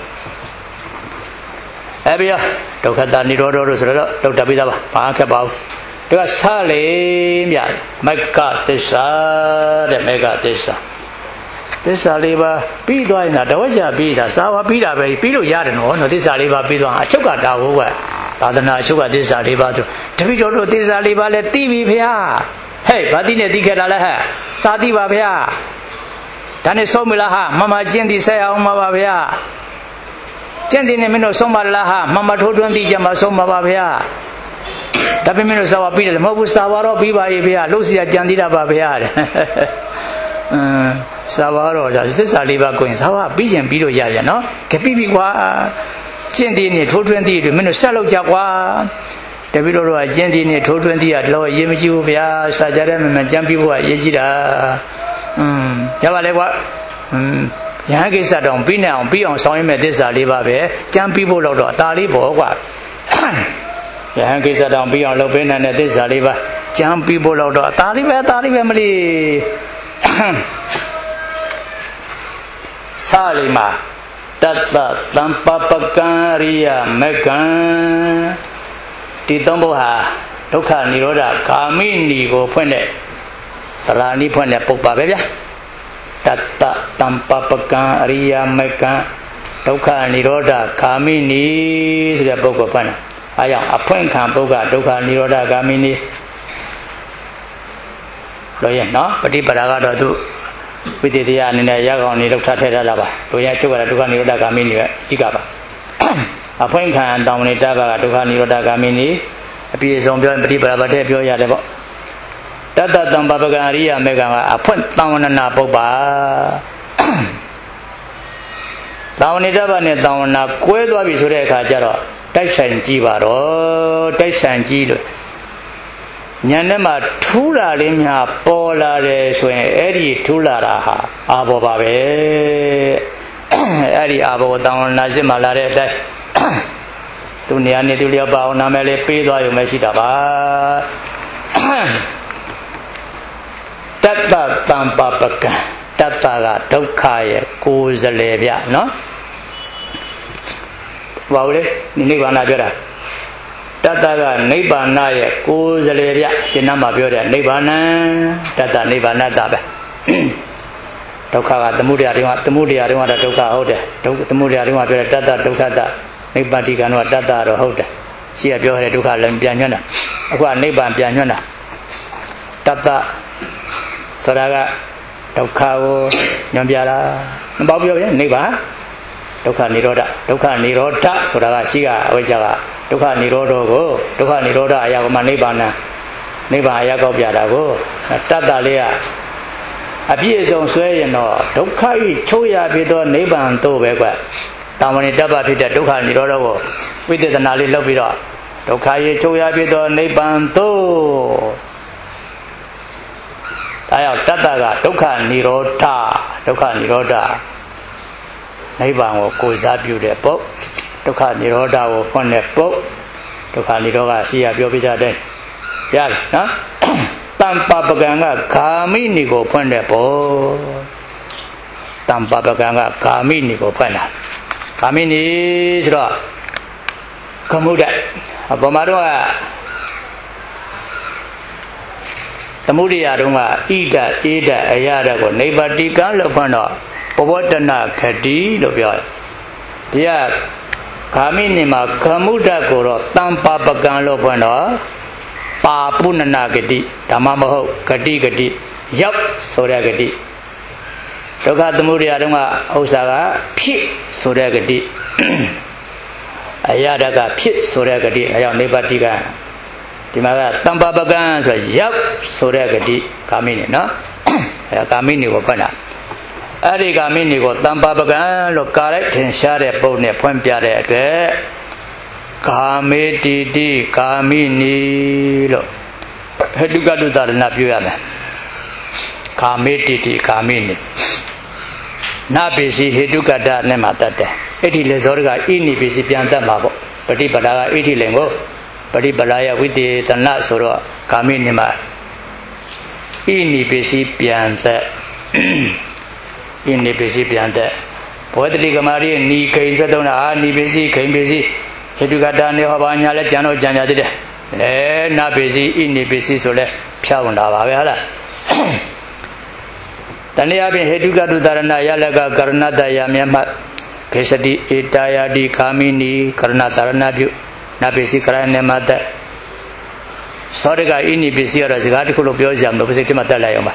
Abia, Dokata Nirodo Rosero, Doctor Bidava, Pankabau. They are Salim, Mega Tessa, the Mega Tessa. This Saliba, Pidoina, the Waja Bida, Sawa Bida, Pido Yarno, no, this Saliba Pido, I took out our Adana Sugar, this Saliba to Tavito, this Saliba, let T V Pia. Hey, Badina Dikala, Sadi Babia. Dane Somilaha, Mama Jendi say, Oma Babia. Jendi Nemino Somalaha, Mama Todundi Jama Soma Babia. Tapimino Sawa Pida, Mobu Sawaro Biba Ibia, Lucia Jandida Babia. စာဝါတော့ဒါသစ္စာလေးပါးကိုရင်စာဝါပြီးရင်ပြီးတော့ရရနော်ကပြီးပြီကွာကျင့်သေးနေထိုးထွင်းသေးတွေမင်းတို့ဆက်လုပ်ကြကွာတပည့်တော်တို့ကကျင့်သေးနေထိုးထွင်းသေးကတော့အရေးမကြီးဘူးဗျာစာကြတဲ့မမှန်ကြံပြီးဖို့ကအရေးကြီးတာอืมရပါလေကွာอืมယဟန်ကိစ္စတောင်ပြီးနေအောင်ပြီးအောင်ဆောင်ရမယ့်သစ္စာလေးပါပဲကြံပြီးဖို့တော့အသာလေးပေါ့ကွာယဟန်ကိစ္စတောင်ပြီးအောင်လုပ်ပေးနိုင်တဲ့သစ္စာလေးပါကြံပြီးဖို့တော့အသာလေးပဲအသာလေးပဲမလေးစာလီမာတတ္တတံပပကံရိယမကံဒီသုံးဘုဟာဒုက္ခនិရောဓဂာမိနီကိုဖွင့်တဲ့သရဏီဖွင့်တဲ့ပုပ္ပါပဲဗျာတတ္တတံပပကံအရိယမကံဒုက္ခនិရောဓဂာမိနီဆိုတဲ့ပုဂ္ဂိုလ်ဖွင့်တယ်အဲကြောင့်အဖွင့်ခံပုဂ္ဂဒုက္ခនិရောဓဂာမိနီလို့ရနော်ပฏิပဒါကတော့သူဝိသေတရားအနေနဲ့ရကောင်နေလောက်ထထည့်ထားတာပါတို့ရချုပ်ရဒုက္ခនិရောဓဂာမိနီပဲကြည့်ကြပါအဖွင့်ခံတောင်းနေတာကဒုက္ခនិရောဓဂာမိနီအပြည့်အစုံပြောရင်ပฏิပဒါပါတဲ့ပြောရတယ်ပေါ့တတ္တတံပပကံအရိယမေကံကအဖွင့်တောင်းဝနနာပုပ္ပါတောင်းနေတာပါနဲ့တောင်းဝနာကွဲသွားပြီဆိုတဲ့အခါကျတော့တိုက်ဆိုင်ကြည့်ပါတော့တိုက်ဆိုင်ကြည့်လို့ဉာဏ်ထဲမှာထူးလာလေးများပေါ်လာတယ်ဆိုရင်အဲ့ဒီထူးလာတာဟာအာဘောပါပဲအဲ့ဒီအာဘောတောင်းဝနာစစ်မှလာတဲ့အတိုင်းသူနေရာနေသူလျောက်ပါအောင်နာမည်လေးပေးသွားရုံပဲရှိတာပါတတ္တတံပပကံတတ္တကဒုက္ခရဲ့ကိုယ်စလဲဗျနော်ဘာလို့လဲနိဗ္ဗာန်ပြောတာတတ္တကနိဗ္ဗာန်ရဲ့ကိုယ်စလဲဗျရှင်နာမှာပြောတဲ့နိဗ္ဗာန်တတ္တနိဗ္ဗာန်တပဲဒုက္ခကသမုဒယတွေကသမုဒယတွေကဒုက္ခဟုတ်တယ်ဒုက္ခသမုဒယတွေကပြောတဲ့တတ္တဒုက္ခတနိဗ္ဗာန်တိကံတော့တတ္တတော့ဟုတ်တယ်ရှိရပြောတဲ့ဒုက္ခလည်းပြန်ညွှန်းတာအခုကနိဗ္ဗာန်ပြန်ညွှန်းတာတတ္တဆိုတာကဒုက္ခကိုညွှန်ပြတာမပေါ့ပြောပြန်နိဗ္ဗာန်ဒုက္ခនិရောဓဒုက္ခនិရောဓဆိုတာကရှိကအဝိဇ္ဇာကဒုက္ခនិရောဓကိုဒုက္ခនិရောဓအရာကမှနိဗ္ဗာန်နိဗ္ဗာန်အရာကောက်ပြတာကိုတတ္တလေးကအပြည့်အစုံဆွဲရင်တော့ဒုက္ခဤချုပ်ရဖြစ်သောနိဗ္ဗာန်တို့ပဲကွတာမဏိတ္တပဖြစ်တဲ့ဒုက္ခនិရောဓကိုဝိသေသနာလေးလုပ်ပြီးတော့ဒုက္ခဤချုပ်ရဖြစ်သောနိဗ္ဗာန်တို့အဲရောက်တတ္တကဒုက္ခនិရောဓဒုက္ခនិရောဓနိဗ္ဗာန်ကိုကိုယ်စားပြုတဲ့ပုဂ္ဒုက္ခនិရောဓကိုဖွင့်တဲ့ပုဂ္ဒုက္ခនិရောဓရှိရပြောပြကြတဲ့ရတယ်နော်တံပပကံကဂာမိနီကိုဖွင့်တဲ့ပုဂ္တံပပကံကဂာမိနီကိုဖွင့်တာဂာမိနီဆိုတော့ကမှုတဲ့အပေါ်မှာတော့သမုဒိယတုန်းကဣဒဧဒအရာဓကိုနိဗ္ဗာတိကံလို့ဖွင့်တော့ပဝတ္တနာခတိလို့ပြောတယ်ဒီကဂာမိနီမှာကမှုဒကိုတော့တံပပကံလို့ဖွင့်တော့ပါပုဏ္ဏနာဂတိဓမ္မမဟုတ်ဂတိဂတိရောက်ဆိုတဲ့ဂတိဒုက္ခသမုဒိယတုန်းကဥစ္စာကဖြစ်ဆိုတဲ့ဂတိအရာဓကဖြစ်ဆိုတဲ့ဂတိအဲကြောင့်နိဗ္ဗာတိကံဒီမှာကတံပပကံဆိုရောက်ဆိုတဲ့ဂတိဂာမိနီနော်အဲဂာမိနီကိုဖွင့်တာအဲ့ဒီဂာမိနီကိုတံပပကံလို့ကာလိုက်ထင်ရှားတဲ့ပုံနဲ့ဖွင့်ပြတဲ့အတွက်ဂာမေတိတိဂာမိနီလို့ဟတုကတုသာရဏပြုရမယ်ဂာမေတိတိဂာမိနီနာပိစီဟတုကတနဲ့မှတတ်တယ်အဲ့ဒီလေဇောရကဣနိပိစီပြန်တတ်မှာပေါ့ပฏิပဒါကဣတိလင်ကိုပฏิပလာယဝိတေသနဆိုတော့ဂာမိနီမှာဣနိပိစီပြန်သက်ဣနိပိစီပြန်သက်ဘောဓတိကမာရီနီခိန်သက်တော့အာနိပိစီခိန်ပိစီဟေတုကတာနေဟောပါညာလဲကြံတော့ကြံကြသေးတယ်အဲနာပိစီဣနိပိစီဆိုလဲဖြောင်းတာပါပဲဟုတ်လားတဏှာဖြင့်ဟေတုကတုသရဏယလကကရဏတယမြတ်မှခေစတိဧတယာတိကာမိနီကရဏတရဏပြုနာပိစီကရဏမတသောရကဣနိပိစီရတော့စကားတစ်ခုလို့ပြောကြမှာပစိတ်မှာတက်လိုက်အောင်ပါ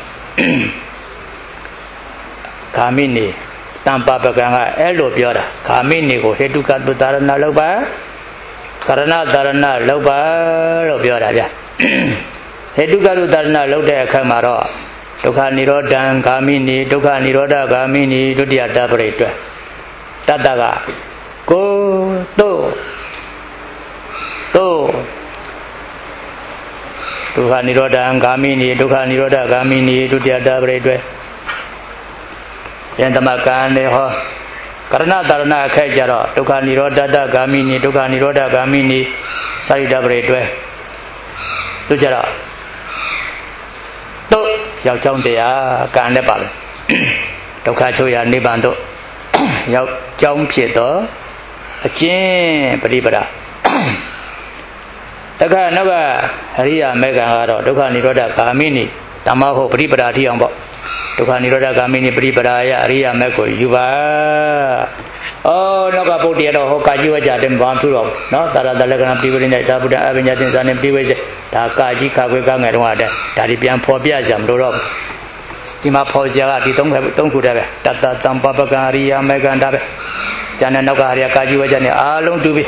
ဂာမိနီတံပပကံကအဲ့လိုပြောတာဂာမိနီကိုဟေတုကတုသရဏလောက်ပါကရဏတရဏလောက်ပါလို့ပြောတာဗျဟေတုကတုသရဏလောက်တဲ့အခါမှာတော့ဒုက္ခនិရောဓံဂာမိနိဒုက္ခនិရောဓဂာမိနိဒုတိယတပရိတွဲတတ္တကကိုတုတုဒုက္ခនិရောဓံဂာမိနိဒုက္ခនិရောဓဂာမိနိဒုတိယတပရိတွဲယံတမကံနေဟောကရဏတရဏအခိုက်ကြတော့ဒုက္ခនិရောဓတဂာမိနိဒုက္ခនិရောဓဂာမိနိစာရိတပရိတွဲတို့ကြတော့တို့ရောက်ကြောင်းတရားကံနဲ့ပါပဲဒုက္ခချုပ်ရာနိဗ္ဗာန်တို့ရောက်ကြောင်းဖြစ်တော့အကျင့်ပရိပဒတခါနောက်ကအရိယာမေကံကတော့ဒုက္ခនិရောဓဂာမိနိဓမ္မဟုတ်ပရိပဒတိအောင်ပေါ့ဒုက္ခនិရောဓဂာမိနိပရိပဒာယအရိယာမေကိုယူပါဩနောက်ကပုဒ်တရားတော့ဟောကာကြီးဝကြတယ်ဘာမှသူတော့နော်သာရတလက္ခဏာပြိဝိနဲ့ဒါဗုဒ္ဓအပညာသင်္စာနဲ့ပြိဝိစေဒါကာကြီးခါခွေကငယ်တော့တဲ့ဒါဒီပြန်ဖော်ပြကြမလို့တော့ဒီမှာဖော်ကြကဒီသုံးခုသုံးခုတည်းပဲတတတံပပကံအရိယာမေကံဒါပဲကျန်တဲ့နောက်ကအရိယာကာကြီးဝကြနဲ့အားလုံးတူပြီ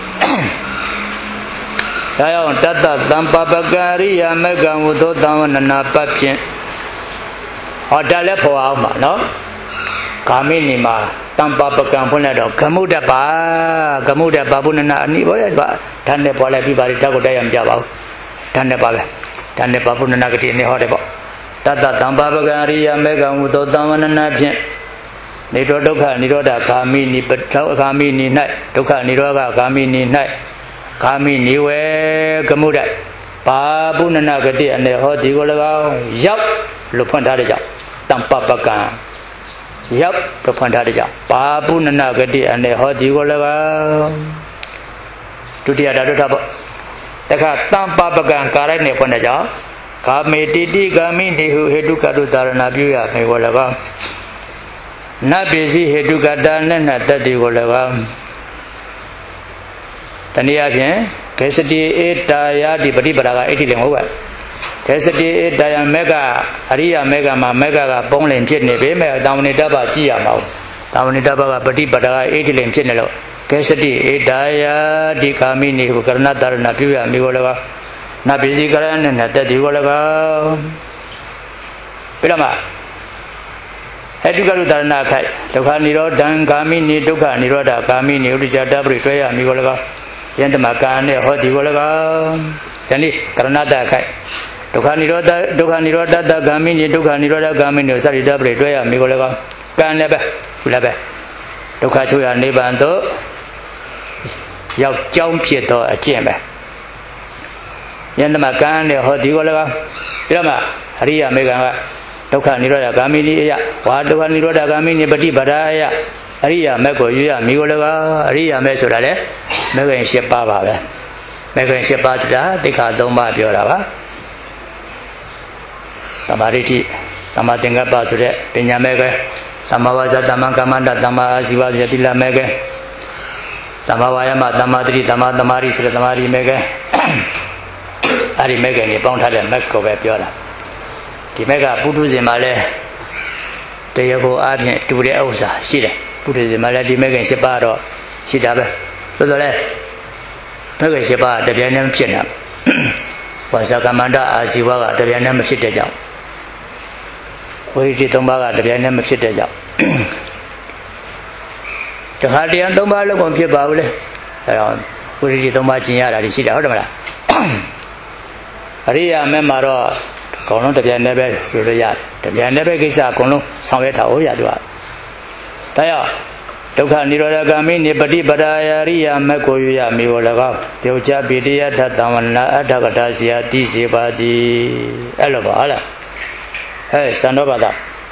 ဒါကြောင့်တတတံပပကံအရိယာမေကံဝုသောတံဝနနာပတ်ဖြင့်ဟောဒါလည်းဖော်အောင်ပါနော်ဂာမိနိမှာတံပပကံဖွင့်လိုက်တော့ဂမုဒ္ဒပါဂမုဒ္ဒပါဘုနနာအနိဘောရပါဓာတ်နဲ့ပေါ်လိုက်ပြီးပါဓာတ်ကိုတိုက်ရမကြပါဘူးဓာတ်နဲ့ပါပဲဓာတ်နဲ့ပါဘုနနာကတိနဲ့ဟောတယ်ပေါ့တတတံပပကံအရိယာမေကံဝုသောသံဝနနာဖြင့်နေတောဒုက္ခនិရောဓဂာမိနိပထောဂာမိနိ၌ဒုက္ခនិရောဓဂာမိနိ၌ဂာမိနိဝေဂမုဒ္ဒပါဘုနနာကတိအနေဟောဒီကို၎င်းရောက်လို့ဖွင့်ထားတဲ့ကြောင့်တံပပကံရောက်တော့ဖွင့်ထားတဲ့ကြောင့်ပါပုဏ္ဏဂတိအနေဟောဒီကို၎င်းဒုတိယဓာတုထပေါ့တခါတံပပကံကာရိုက်နဲ့ဖွင့်တဲ့ကြောင့်ဂာမေတိတိဂာမိတိဟုဟေတုကတုသာရဏပြုရမေကို၎င်းနတ်ပိစီဟေတုကတာနဲ့နတ်တတိကို၎င်းတနည်းအားဖြင့်ခေစတိဧတာယာတိပฏิပဒါကအဲ့ဒီလည်းမဟုတ်ပါခေစတိဧတာယမေကအရိယာမေကမှာမေကကပုံးလင်ဖြစ်နေပေမဲ့တာဝဏိတ္တပကြည့်ရမှာ။တာဝဏိတ္တပကပฏิပဒါကအဲ့ဒီလည်းဖြစ်နေလို့ခေစတိဧတာယာတိကာမိနိဟုကရဏတရဏပြုရမိကို၎င်းနတ်ပိစီကရဏနဲ့နတ်တတိကို၎င်းပြတော့မှာဟေတုကရုတာရဏခိုက်ဒုက္ခនិရောဓံဂာမိနိဒုက္ခនិရောဓဂာမိနိဥဒိကြတပရိတွဲရမိကို၎င်းယန္တမကာနဲ့ဟောဒီကို၎င်းယနေ့ကရဏတခိုက်ဒုက္ခនិရောဓဒုက္ခនិရောဓတဂာမိနိဒုက္ခនិရောဓဂာမိနိစရိတပရိတွဲရမိကို၎င်းကံလည်းပဲခုလည်းပဲဒုက္ခချုပ်ရနိဗ္ဗာန်သို့ရောက်ကြောင်းဖြစ်သောအကျင့်ပဲယန္တမကံနဲ့ဟောဒီကို၎င်းပြီးတော့မှအရိယာမေကံကဒုက္ခនិရောဓဂာမိနိအယဝါဒုက္ခនិရောဓဂာမိနိပฏิပဒါယအရိယာမေကိုယူရမိကို၎င်းအရိယာမေဆိုတာလေမေခင်၈ပါးပါပဲမေခင်၈ပါးဆိုတာတိခါ၃ပါးပြောတာပါသမာဓိတိသမာသင်္ကပ္ပဆိုတဲ့ပညာမေကေသမ္မာဝါစာသမ္မာကမ္မန္တသမ္မာအာဇီဝဆိုတဲ့သီလမေကေသမ္မာဝါယမသမ္မာတတိသမ္မာသမာဓိဆိုတဲ့သမာဓိမေကေအဲ့ဒီမေကေနေပေါင်းထားတဲ့မက်ကိုပဲပြောတာဒီမက်ကပုထုဇဉ်မှာလဲတရားကိုအားဖြင့်တူတဲ့ဥစ္စာရှိတယ်ပုထုဇဉ်မှာလဲဒီမက်က၈ပါးတော့ရှိတာပဲဆိုတော့လေမက်က၈ပါးတပြိုင်တည်းဖြစ်နေတာဝါစာကမ္မန္တအာဇီဝကတပြိုင်တည်းမဖြစ်တဲ့ကြောင့်ဝိရိတိ၃ပါးကတပြိုင်တည်းမဖြစ်တဲ့ကြောင့်တခါတည်း၃ပါးလုံးကုန်ဖြစ်ပါဘူးလေအဲတော့ဝိရိတိ၃ပါးကျင်ရတာရှိတာဟုတ်တယ်မလားအရိယာမဲမှာတော့အကုန်လုံးတပြိုင်တည်းပဲယူလို့ရတယ်တပြိုင်တည်းပဲကိစ္စအကုန်လုံးဆောင်ရွက်ထားဖို့ရသူကဒါကြောင့်ဒုက္ခនិရောဓဂာမိနိပฏิပဒါယရိယာမက်ကိုယူရမိကို၎င်းတေဝချပိတိယထသံဝနာအထကထာစီယတိစေပါတိအဲ့လိုပါဟုတ်လားဟဲ့စံတော်ဘာသာ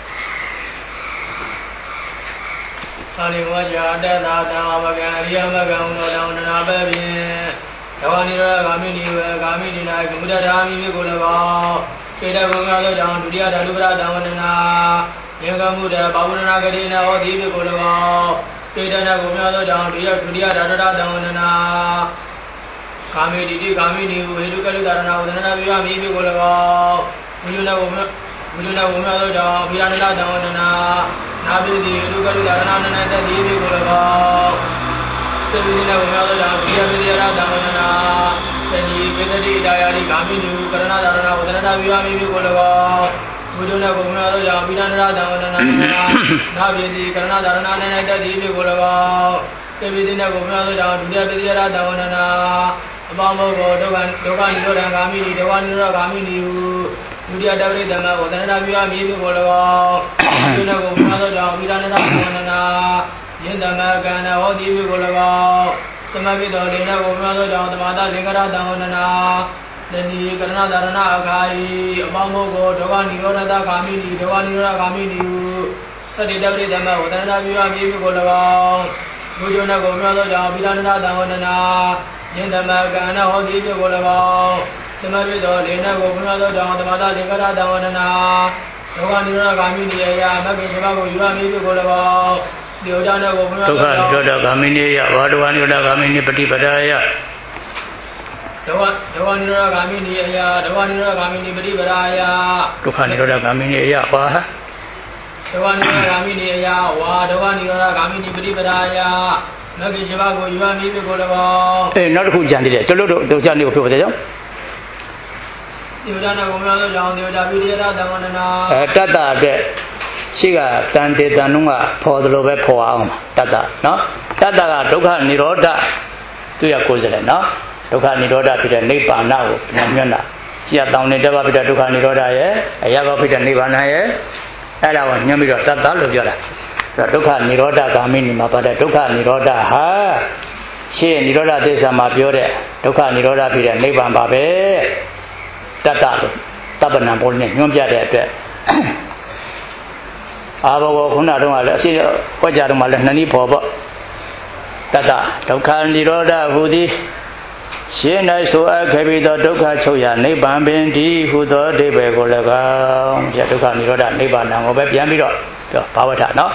သာလီဝါကြတတသာဝကံအရိယာမကံသောတောင်းတနာပဲဖြင့်ဒဝနိရောဓဂာမိနိဝေဂာမိနိ၌ကမုဒ္ဒဓာမိမိကို၎င်းစေတဘုံများသောကြောင့်ဒုတိယဓာတုပရတံဝန္ဒနာယေကမုဒ္ဒဘာဝနာကတိနာဟောတိမိကို၎င်းစေတနာဘုံများသောကြောင့်ဒုတိယဒုတိယဓာတတံဝန္ဒနာကာမိတိတိကာမိနိဟေတုကလုဒါရဏဝန္ဒနာပြမိမိကို၎င်းမူလနာဘုံမူလနာဘုံများသောကြောင့်ဖိရဏတံဝန္ဒနာနာပိတိဟေတုကလုဒါရဏနနတတိမိကို၎င်းသေဝိနာဘုံများသောကြောင့်ဒုတိယပိရိယတံဝန္ဒနာသတိကေတတိဒါယာတိကာမိနိကရဏဒါရဏဝန္ဒနာပြမိမိကို၎င်း Bujuna Gumaro Yamina Dana Navi Karana Nana Divi Gulava Kevidina Gumaro Yavidira Davana Bambo Dogan Dogan Yoragami Dogan Yoragami Yudia David Dama Odana Via Mivi Gulava Bujuna Gumaro Yamina Dana Yendama Gana Odivi Gulava Samavito Lena Gumaro Yamada Lingara Davana Dani Karana Darana Agai, Bambo, Dogan, Yorada Kamini, Dogan, Yora Kamini, Sadi David Dama, Odana Via Mivi Golava, Bujuna Gomado, Vidana Davana, Yendama Gana, Hodi Golava, Samavito, Lena Gomado, Damada, Ligara Davana, Dogan, Yora Kamini, Makishago, Yua Mivi Golava, Diodana Gomado, Yoda Kamini, Waduan Yoda Kamini, Pati Padaya. Dogan Nira Kamini Aya, Dogan Nira Kamini Badi Baraya, Dogan Nira Kamini Aya, Waha Dogan Nira Kamini Aya, Wa, Dogan Nira Kamini Badi Baraya, Nakishago, you are maybe Golava. Eh, not who Jandi, Solo, the Jandi of the Yudana Gomado, Yoda Damana, Tata, Shiga, Tante Danunga, Podlo, Poam, Tata, no? Tata, Dogan Niroda, to your cousin, no? Doka Niroda Peter Nipa now, Namuna. See a town in Dava Peter Doka Niroda, eh? A Yaga Peter Nivana, eh? And I want Yamiro Tata Lugara. The Doka Niroda Gamini Mapada Doka Niroda, ha! She and Niroda de Samapiore, Doka Niroda Peter Nipa Babe, Tata, Tabana Polni, Yumbia de Abo Hunaduma, see what Yarumala Nani Pobo. Tata, Doka Niroda, who this? She and I saw a cabby the Doka Choya, Niban Bendi, who thought they were Golaga, Yatuka Niroda, Niban, and Obe Yamiro, Power no?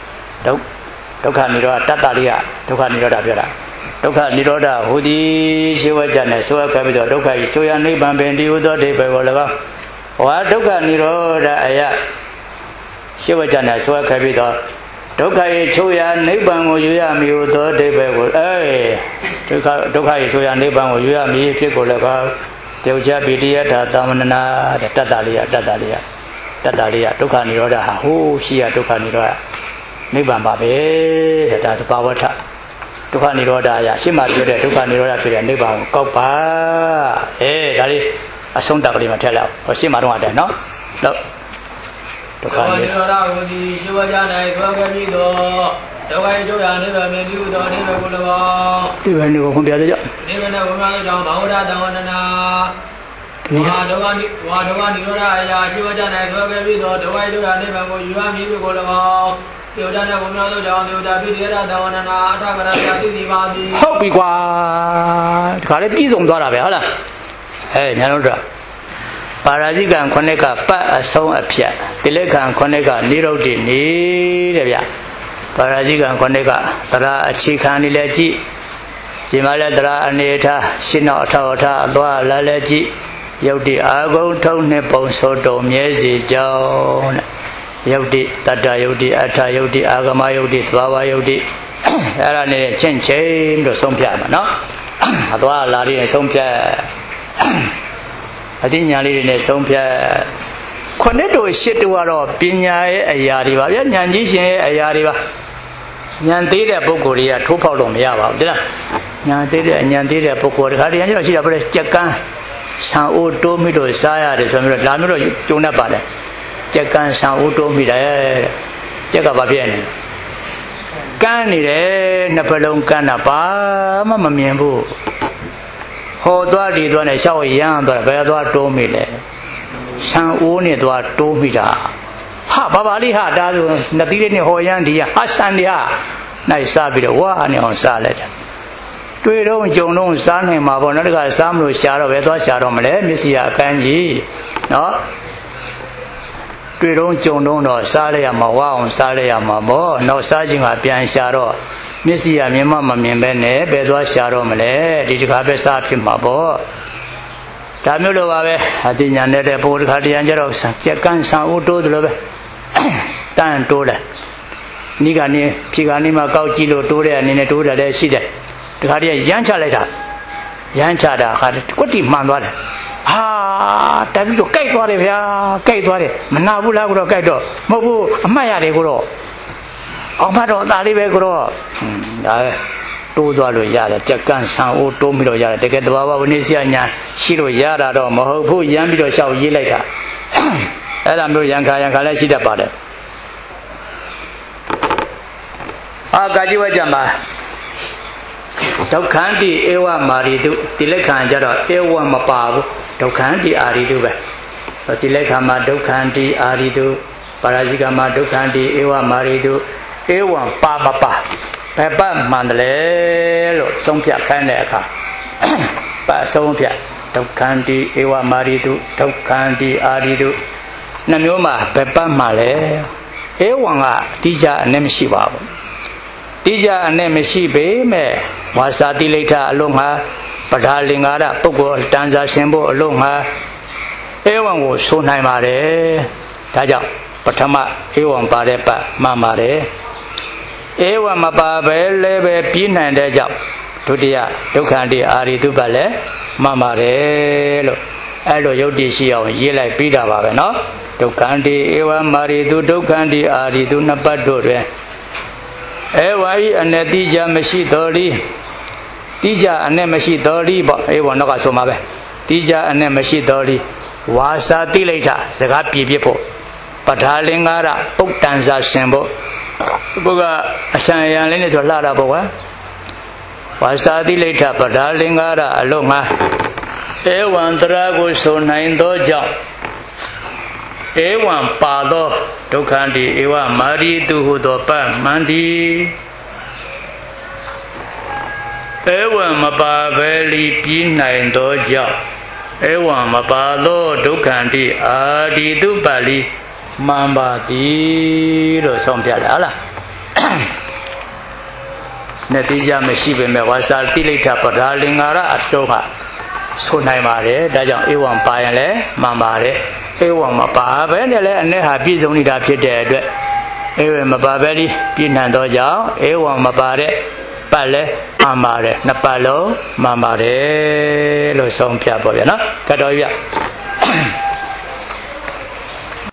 Doka Niroda, Tatalia, Doka Niroda Villa. Doka Niroda, who did she was Janet, so a cabby the Doka Choya, Niban Bendi, who thought they were Golaga. Or Doka Niroda, Aya. She was Janet, so a cabby the Doka Choya, Niban, you are me, who thought they were eh. Doka Soya Niban, you are me, Picolaga, Teoja Pidia, Tamana, Tatalia, Tatalia, Tatalia, Doka Niroda, who she had Doka Niroda, Niban Babe, that's a power tap. Doka Niroda, Yashima, Doka Niroda, Niban, Copa, eh, Daddy, a song that we tell out, or Shima, no? No. Doka Niroda, she was a Gamido. Dogai Joya never made you the neighbor Gulava. You knew whom the other. Never know Maura Dawana. Wadawani, Wadawani, Yaya, she was an Agamido, Dogai Joya never, you are maybe Gulava. Yodana Gumado, Yoda Videra, Dawana, Tagara, Hope we got a piece on Dora. Hey, Nanoda. Paraziga and Koneka, Pa, a song appear. Teleka and Koneka, Nero di Nidia. Paraziga and Koneka, Tara, Chikani Leji, Simala Dra Aneta, Shina Tauta, Loa Laleji, Yodi Ago, Tone Ponsoto, Miezi, John, Yodi, Tata Yodi, Ata Yodi, Agama Yodi, Twawa Yodi, Arane, Chen Chen, the Sompia, no? Adwa Lari and Sompia. I think Yali in a Sompia. Coneto is shit to our Pina, a Yariva, Yanji, a Yariva. Yandida Bogoria, two pound on Yava, Yandida and Yandida Bogor, Hadian, she have a Jacan, San Uto Mido, Saya, the Lamiro, Junapade, Jacan, San Uto Mida, Jackababian. Canide, Napoleon Canapa, Mamma Miambu. Ho Dwadi Dwan a shower young, but Bedwa told me there. San Uni Dwa told me that. Ha, Babali had that, Nadine Hoyandia, Hasandia, nice Sabi, one on salad. Two don't Jono, San and Mavonaga, some shadow, Edwa Shadow, Missia, Kanji, no? Two don't Jono, no, Salia Mawa, Salia Mamo, no Sergeant Apian Shadow. Missia, my mamma, me bene, Bedwa Shadow, Male, did you have a sapi mabo? Tamulo, I didn't let a board Hadiangelo, Jacan, San Uto, the Love. Tan told her. Nigani, Piganima, Gautilo, Tore, and in a tour that they see that. The Hadia Yancha later. Yancha had what if man was? Ah, တက်ပြီးတော့ကြိုက်သွားတယ်ဗျာကြိုက်သွားတယ်မနာဘူးလားကိုတော့ကြိုက်တော့မဟုတ်ဘူးအမှတ်ရတယ်ကိုတော့အောင်မတော်သားလေးပဲကိုတော့ဒါပဲတိုးသွားလို့ရတယ်ကြက်ကန်းဆန်အိုးတိုးပြီးတော့ရတယ်တကယ်တဘာဝဝိနည်းဆရာညာရှိလို့ရတာတော့မဟုတ်ဘူးရမ်းပြီးတော့ရှောက်ရေးလိုက်တာအဲ့ဒါမျိုးရံခါရံခါလည်းရှိတတ်ပါတယ်အာကာကြီးဝကြမှာဒုက္ခန္တိဧဝမာရိတုတိလက်ခံကြတော့ဧဝမပါဘူးဒုက္ခန္တိအာရိတုပဲတိလက်ခံမှာဒုက္ခန္တိအာရိတုပါရာဇိကမှာဒုက္ခန္တိဧဝမာရိတုဧဝံပါမပါဘယ်ပတ်မှန်တယ်လဲလို့သုံးဖြတ်ခိုင်းတဲ့အခါပတ်ဆုံးဖြတ်ဒုက္ခန္တိဧဝမာရိတုဒုက္ခန္တိအာရိတုနှမျိုးမှာဘယ်ပတ်မှလဲဧဝံကတိကျအနဲ့မရှိပါဘူးတိကျအနဲ့မရှိပေမဲ့ဝါစာတိလိဋ္ဌအလုံးဟာပဓာလင်္ကာရပုဂ္ဂိုလ်တန်စာရှင်ဖို့အလုံးဟာဧဝံကိုဆိုနိုင်ပါတယ်ဒါကြောင့်ပထမဧဝံပါတဲ့ပတ်မှန်ပါတယ်ဧဝံမပါပဲလည်းပဲပြီးနိုင်တဲ့ကြောင့်ဒုတိယဒုက္ခန္တိအာရိတုပတ်လည်းမှန်ပါတယ်လို့အဲ့လိုယုတ်တိရှိအောင်ရေးလိုက်ပြီးတာပါပဲเนาะဒုက္ခန္တိဧဝံမာရိတုဒုက္ခန္တိအာရိတုနှစ်ပတ်တို့တွင်ဧဝံဤအနတိကြမရှိတော်လီတိကြအနဲ့မရှိတော်လီပေါ့ဧဝံတော့ကဆိုမှာပဲတိကြအနဲ့မရှိတော်လီဝါစာတိလိဋ္ဌစကားပြည့်ပြဖို့ပဋ္ဌာလင်္ကာရပုတ်တန်စာရှင်ဖို့ဘုကအချံရံလေးနဲ့ဆိုလှတာပေါ့ကွာဝါစာတိလိဋ္ဌပဋ္ဌာလင်္ကာရအလုံးငါဧဝံတရာကိုဆိုနိုင်သောကြောင့်ဧဝံပါသောဒုက္ခန္တိဧဝမာရိတုဟုသောပတ်မှန်သည်ဧဝံမပါပဲလီပြီးနိုင်သောကြောင့်ဧဝံမပါသောဒုက္ခန္တိအာရိတုပတ်လီမှန်ပါသည်လို့ဆုံးဖြတ်တယ်ဟုတ်လားနဲ့တိကျမရှိပေမဲ့ဝါစာတိလိဋ္ဌပဓာလင်္ကာရအတုံးဟာဆိုနိုင်ပါတယ်ဒါကြောင့်ဧဝံပါရင်လည်းမှန်ပါတယ်ဧဝံမပါပဲနဲ့လည်းအ내ဟာပြည့်စုံနေတာဖြစ်တဲ့အတွက်ဧဝံမပါပဲဒီပြည့်နိုင်သောကြောင့်ဧဝံမပါတဲ့ပတ်လည်းမှန်ပါတယ်နှစ်ပတ်လုံးမှန်ပါတယ်လို့ဆုံးဖြတ်ပါဗျာနော်ကတ်တော်ပြ